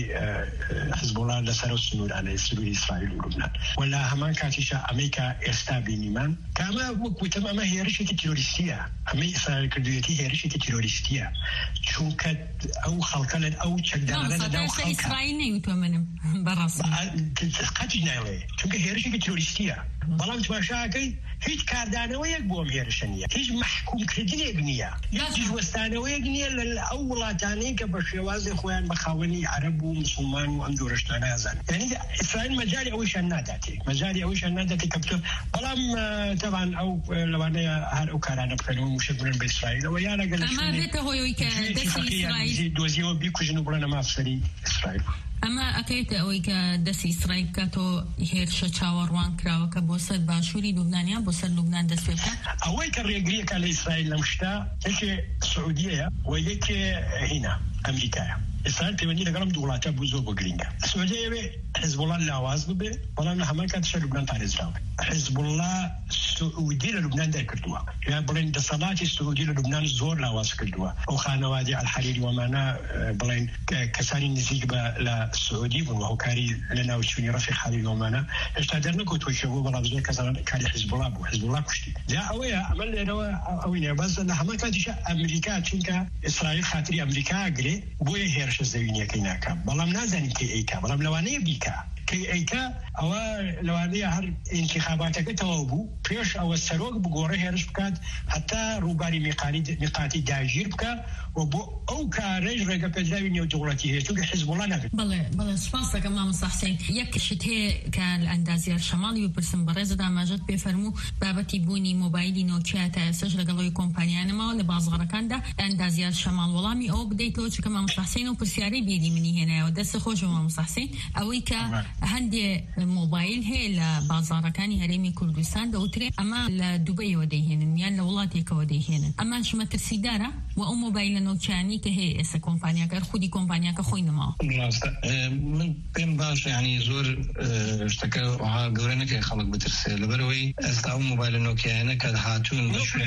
حزب الله لەسەر سنوورانەی سنووری ئیسرائیل و لوبنان و لە هەمان کاتیشە ئەمریکا ئێستا بینیمان کە ئەمە وەکوتم ئەمە هێرشێکی تیرۆریستیە ئەمەی ئیسرائیل کردوویەتی هێرشێکی تیرۆریستیە چونکە ئەو خەڵکە لە ئەو چەکدارانە لەداو خەڵکە ئیسرائیل نەیوتوە منم بەڕاستی قەتی نایڵێ چونکە هێرشێکی تیرۆریستیە بەڵام تماشاکەی هیچ کاردانەوەیەک بۆم هێرشە نییە هیچ محکومکردنێک نییە هیچ وەستانەوەیەک نییە لە ئەو وڵاتانەی کە بە شێوازی خۆیان بە خاوەنی عەرەب و موسڵمان و ئەم جۆرە شتانە ئازان یعنی ئیسرائیل مەجالی ئەوەیشیان ناداتێ مەجالی ئەوەیشیان ناداتێ کە بتۆ بەڵام تەبان ئەو لەوانەیە هەر ئەو کارانە بکەنەوە موشک بنن بە ئیسرائیلەوە یا لەگەڵ ئەمە بێتە هۆیەوەی کە دەستی ئیسرائیل دۆزیەوە بیکوژن و بڵێنە مافسەری ئیسرائیل ئەمە ئەکەیتە ئەوەی کە دەستی ئیسرائیل بکاتەوە هێرشە چاوەڕوان کراوە کە بۆ سەر باشووری لوبنانیان بۆ سەر لوبنان دەست پێ بکات ئەوەی کە ڕێگریەکە لە ئیسرائیل لەم شتە یەکێ سعودیەیە و یەکێ هینا ئەمریکایە. ئێستا پەیوەندی لەگەڵم دوو وڵاتە بوو زۆر بۆ گرنگە. سعودیە ئەوێ حزب الله لاواز ببێ، بەڵام لە هەمان کاتیشدا لوبنان پارێزراوە. حزب الله سعودی لە لوبنان دەرکردووە، یا بڵێن دەسەڵاتی سعودی لە لوبنان زۆر لاواز کردووە. ئەو خانەوادی الحەریری وەمانە بڵێن کەسانی نزیک بە لە سعودی بوون، هۆکاری لە ناوچوونی ڕەفیق حەریری وەمانە هێشتا دەرنەکەوتوەشەوە، بەڵام زۆر کەسان کاری حزب الله بوو، حزب الله کوشتی. جا ئەوەیە ئەمە لێرەوە ئەوینە، بەس لە هەمان کاتیشدا ئەمریکا چونکە ئیسرائیل خاتری ئەمریکا ئەگرێ بۆیە هێرشە زەوینیەکەی ناکە، بەڵام نازانین کەی ئەیکا، بەڵام لەوانەیە بیکە کەی ئەیکا ئەوە لەوانەیە هەر ئینتیخاباتەکە تەواو بوو پێش ئەوە سەرۆک بگۆڕە هێرش بکات هەتا ڕووباری میقاتی داگیر بکە و بۆ ئەو کارەش ڕێگەپێدراوی نێودەوڵەتی هەیە، چونکە حزب الله ناکرد. بەڵێ بەڵێ سپاس دەکەم مامۆستا حوسێن. یەک شت هەیە کە لە ئەندازیار شەماڵی بپرسم بەڕێزت ئاماژەت پێ فەرموو بابەتی بوونی مۆبایلی نۆکیا تا ئێستاش لەگەڵەوەی کۆمپانیانەمەوە لە بازاڕەکاندا ئەندازیار شەماڵ وەڵامی ئەوە بدەیتەوە، چونکە مامۆستا حوسێن و پرسیارەی بێدی منی هێنایەوە دەستە خۆشەوە مامۆستا حوسێن، ئەوەی کە هەندێ مۆبایل هەیە لە بازاڕەکانی هەرێمی کوردستان دەوترێ ئەمە لە دوبەیەوە دەیهێنن یان لە وڵاتێکەوە دەیهێنن، ئەمان شمەترسیدارە و ئەو مۆبایلە نۆکیانی کە هەیە ئێستا کۆمپانیاکە خودی کۆمپانیاکە خۆی نەماوە. من پێم باش ینی زۆر شتەکە گەورە نەکەی خەڵک بترسێ لەبەرەوەی ئێستا ئەو مۆبایلە نۆکیانە کە هاتوون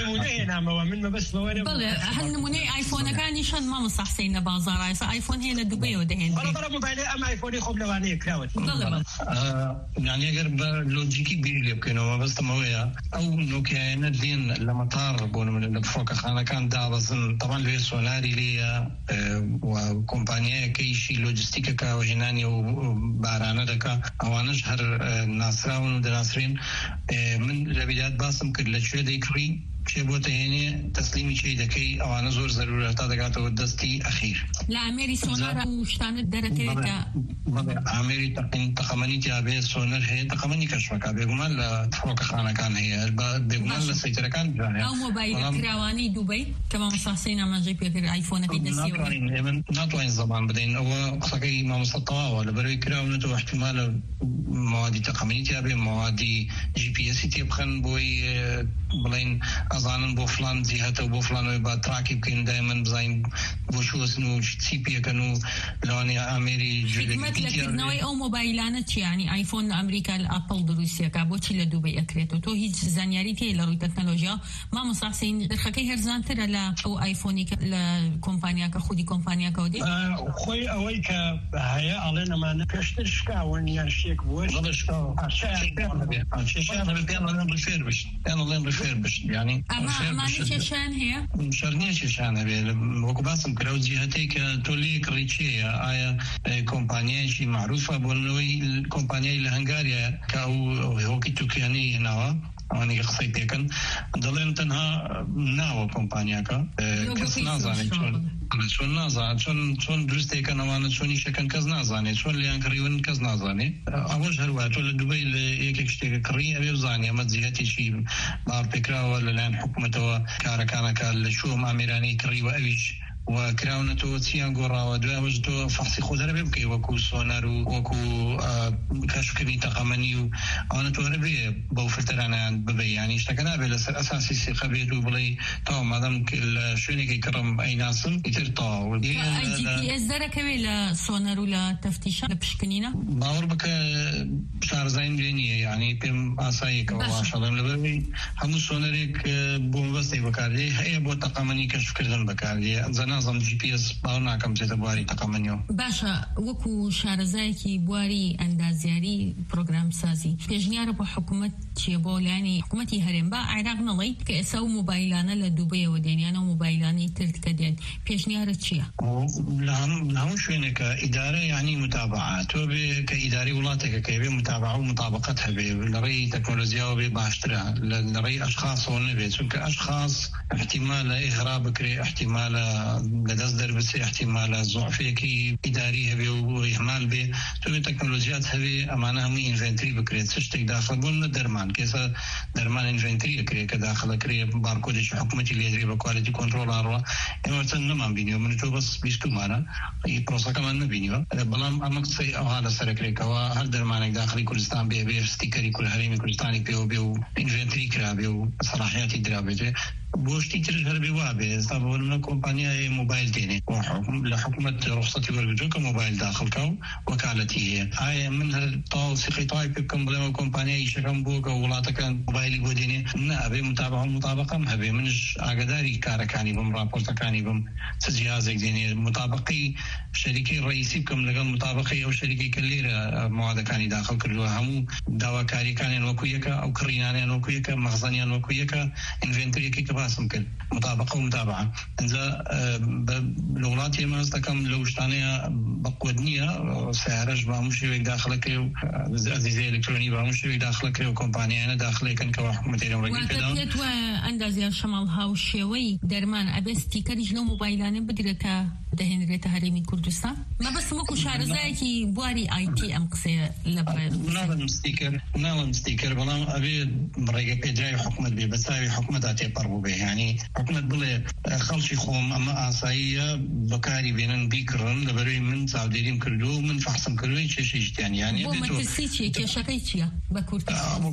بەڵێ هەر نمونەی ئایفۆنەکانی شەن مامۆستا حوسێن لە بازاڕ ئێستا ئایفۆن هەیە لە دوبەیەوە دەهێنن. ئەم ئایفۆنی خۆم لەوانەیە کراوە یعنی ئەگەر بە لۆجیکی بیر لێ بکەینەوە بەستەمەوەیە ئەو نۆکیانە دێن لە مەتاڕ بۆ نمونە لە فڕۆکەخانەکان دابەزن تەمان لێ سۆناری لێیە و کۆمپانیایەکەیشی لۆجستیکەکە و هێنانی و بارانە دەکا ئەوانش هەر ناسراون و دەناسرین. من لە بیدات باسم کرد لەکوێ دەیکڕی چێ بۆتە هێنێ تەسلیمی چی دەکەی ئەوانە زۆر زەرورە تا دەگاتەوە دەستی ئەخیر. لە ئەمێری سۆنارە و شتانت دەرەکەوێتە ئامێری تەقەمەنی تیابێ سۆنەر هەیە تەقەمەنی کەشفەکە بێگومان لە فڕۆکەخانەکان هەیە بێگومان لە سەیتەرەکان ئەو مۆبایلە کراوانەی دووبەی کە مامۆستا حوسێن ئاماژەی پێکرد ئایفۆنەکەی دەستیەوە ناتوانین زەمان بدەین ئەوە قسەکەی مامۆستا تەواوە لەبەرەوەی کراونەتەوە احتیمالە موادی تەقەمەنی تیابێ موادی جی پی ئەسی تێ بخەن بۆی بڵین ئەزانن بۆ فلان جیهەتە بۆ فلانەوەی با تراکی بکەین دایمەن بزانین بۆ شوەسن و چی پێکەن و لەوانەیە ئامێری حکمەت لەکردنەوەی ئەو مۆبایلانە چیانی ئایفۆن لە ئەمریکا لە ئاپڵ دروستیەکە بۆچی لە دووبەی ئەکرێتەوە تۆ هیچ زانیاری تێ لە ڕووی تەکنەلۆژیا مامۆستا حوسێن دەرخەکەی هەرزانترە لە ئەو ئایفۆنی لە کۆمپانیاکە خودی کۆمپانیاکەوە دێ خۆی ئەوەی کە هەیە ئەڵێن ئەمانە پێشتر شکاون یان شتێک بووە کێشان هەیە شەرنیە کێشان هەبێ وەکو باسم کرا و جیهەتەی کە تۆ لێ کڕی چێیە ئایا کۆمپانیایکی معروفە بۆنەوەی کۆمپانیای لە هەنگاریە کە ئەو هۆکی تووکیانەی هێناوە ئەوانەی کە قسەی پێکەن دەڵێن تەنها ناوە کۆمپانیاکە کەس نازانێت چۆن نازانێت چۆن چۆن دروستێکەن ئەوانە چۆنی شەکەن کەس نازانێت چۆن لیان کڕیون کەس نازانێت ئەوەش هەروە تۆ لە دوبەی لە یەکێک شتێکە کڕی ئەوێ بزانێ ئەمە جیهەتێکی باڕ پێکراوە لەلایەن حکوومەتەوە کارەکانەکە لە شوۆ مامێرانەی کڕی و ئەویش و کراونەتەوە چیان گۆڕاوە دوایەوەش تۆ فەحسی خۆ دەرەبێ بکەی وەکو سۆنەر و وەکو کەشفکردنی تەقەمەنی و ئەوانە تۆ هەرەبێ بەو فرتەرانیان ببێ ینی شتەکە نابێت لەسەر ئەساسی سێقە بێت و بڵێ تاو مادەم لە شوێنێکی کڕم ئەیناسم ئیتر تاو جی پی ئێس دەرەکەوێت لە سۆنەر و لە تەفتیشە لە پشکنینە باوەڕ بکە شارزاین لێ نییە ینی پێم ئاساییەکەوە باشەڵێم لەبەرەوەی هەموو سۆنەرێک بۆ مەبەستی بەکاردێ هەیە بۆ تەقەمەنی کەشفکردن بەکاردێ نازم جی پی ئس باو ناکەم چێتە بواری تەقەمەنیەوە. باشە وەکو شارەزایەکی بواری ئەندازیاری پرۆگرام سازی پێشنیارە بۆ حکوومەت چیە بۆ لایەنی حکوومەتی هەرێم با عێراق نەڵێ کە ئێستا و مۆبایلانە لە دووبەیەوە دێنیانە و مۆبایلانەی ترد کە دێن پێشنیارە چییە؟ لە هەموو شوێنێکە ئیدارە یعنی متابعات تۆ بێ کە ئیداری وڵاتێکە کە بێ متابعە و مطابقەت هەبێ لە ڕێی تەکنۆلۆژیاوە بێ باشترە لە ڕێی ئەشخاصەوە نەبێت چونکە ئەشخاص احتیمالە ئیغرا بکرێ احتیمالە لدەست دەربچێ احتیمالە زۆعفێکی ئیداری هەبێ و ئیهمال بێ تۆ بێ تەکنۆلۆژیات هەبێ ئەمانە هەمووی ئینڤێنتری بکرێت چ شتێک داخل بوون لە دەرمان کێسە دەرمان ئینڤێنتری ئەکرێت کە داخلەکرێ بارکۆدێکی حکوومەتی لێدرێ بە کوالێتی کۆنترۆڵ ئاڕوە ئێمە چەند نەمان بینیوە من تۆ بەس بیستمانە پرۆسەکەمان نەبینیوە بەڵام ئەمە قسەی ئەوها لەسەرکرێکەوە هەر دەرمانێک داخلی کوردستان بێ بێ ستیکەری هەرێمی کوردستانی پێوە بێ و ئینڤێنتری کرابێ و سەلاحیاتی درابێتێ بوشتي ترجع بوابه طبعا كومبانيا موبايل ديني وحكم لحكومه رخصتي ورجوك موبايل داخل كو وكالتي هاي من الطاول سقطاي بكم بلا كومبانيا يشكم بوك ولا كان موبايل بوديني ابي متابعه مطابقه ابي منش اقداري كاركاني بم رابورت كاني بم جهازك ديني مطابقي شركه رئيسي بكم لقى مطابقي او شركه كليره مواد كاني داخل كلها هم دواء كاري كان وكويك او كرينان وكويك مخزنيان وكويك انفنتوري كي كباسم كل مطابقه ومتابعه اذا الاولاد ما استكم لو اشتانيا بقودنيه سعرج بامشي داخلك زي الكتروني بامشي داخلك وكومبانيا انا داخلك كان كحكومه الامريكيه كذا وكتت واندازيا شمال هاوشوي درمان ابستي كرجلو موبايلان بدرك دهنريت هرمي كردستان ما بس مكو شارزاكي بواري اي تي ام قصي لبرا نعم ستيكر نعم ستيكر والله ابي مريقه بيجاي حكومه ببساوي حكومه ذاتي قربوا به يعني حكومه بلا خلشي خوم اما عصايه بكاري بينن بيكرن لبري من سعوديين كردو من فحصم كردو شيء يعني يعني بو متسيتي كي شقيتيا بكورت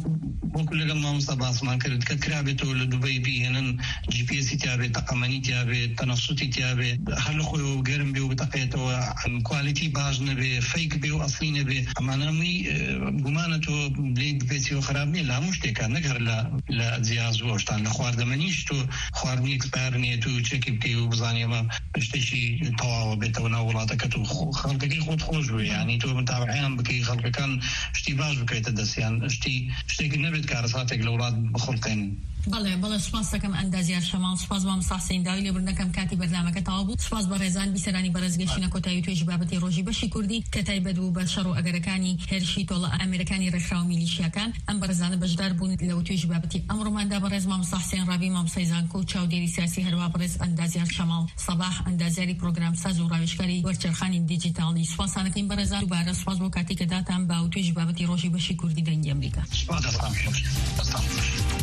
بو كل لما مصاباس ما كرد ككرابته لدبي بي هنا جي بي اس تيابي تقمني تيابي تنصتي تيابي هل خو وقرم بيو بتقيته عن كواليتي باجنا بفيك بيو أصلين بي أما نامي قمانته بليد بيتي وخرابني لا مش تكا نقهر لا لا زياز وشتان لخوار دمانيش تو خوارني اكسبيرني تو تشيكي بتيو بزاني ما اشتشي طواو بيتا وناولاتك تو خلقكي خود خوش بي يعني تو متابعين بكي خلق كان اشتي باج بكي تدسيان اشتي اشتي نبت كارساتك لولاد بخلقين بله بله سپاس دکم اندازیار شمال سپاس با مصاحسین داوی لبرنکم کاتی برنامه کتابو سپاس برزان بیسرانی برزگشینا کتایی توی جبابتی روزی بشی کردی کتای بدو بشرو اگرکانی هرشی طول امریکانی رخراو میلیشیا کان ام برزان بجدار بون لو توی جبابتی امر من دا برز ما مصاحسین رابی ما مصایزان کو چاودیری سیاسی هروا برز اندازیار شمال صباح اندازیاری پروگرام ساز و راوشکاری ورچرخانی دیجیتالی سپاس انکیم برزان دوباره سپاس با کاتی کداتم با توی جبابتی روزی بشی کردی دنگ امریکا سپاس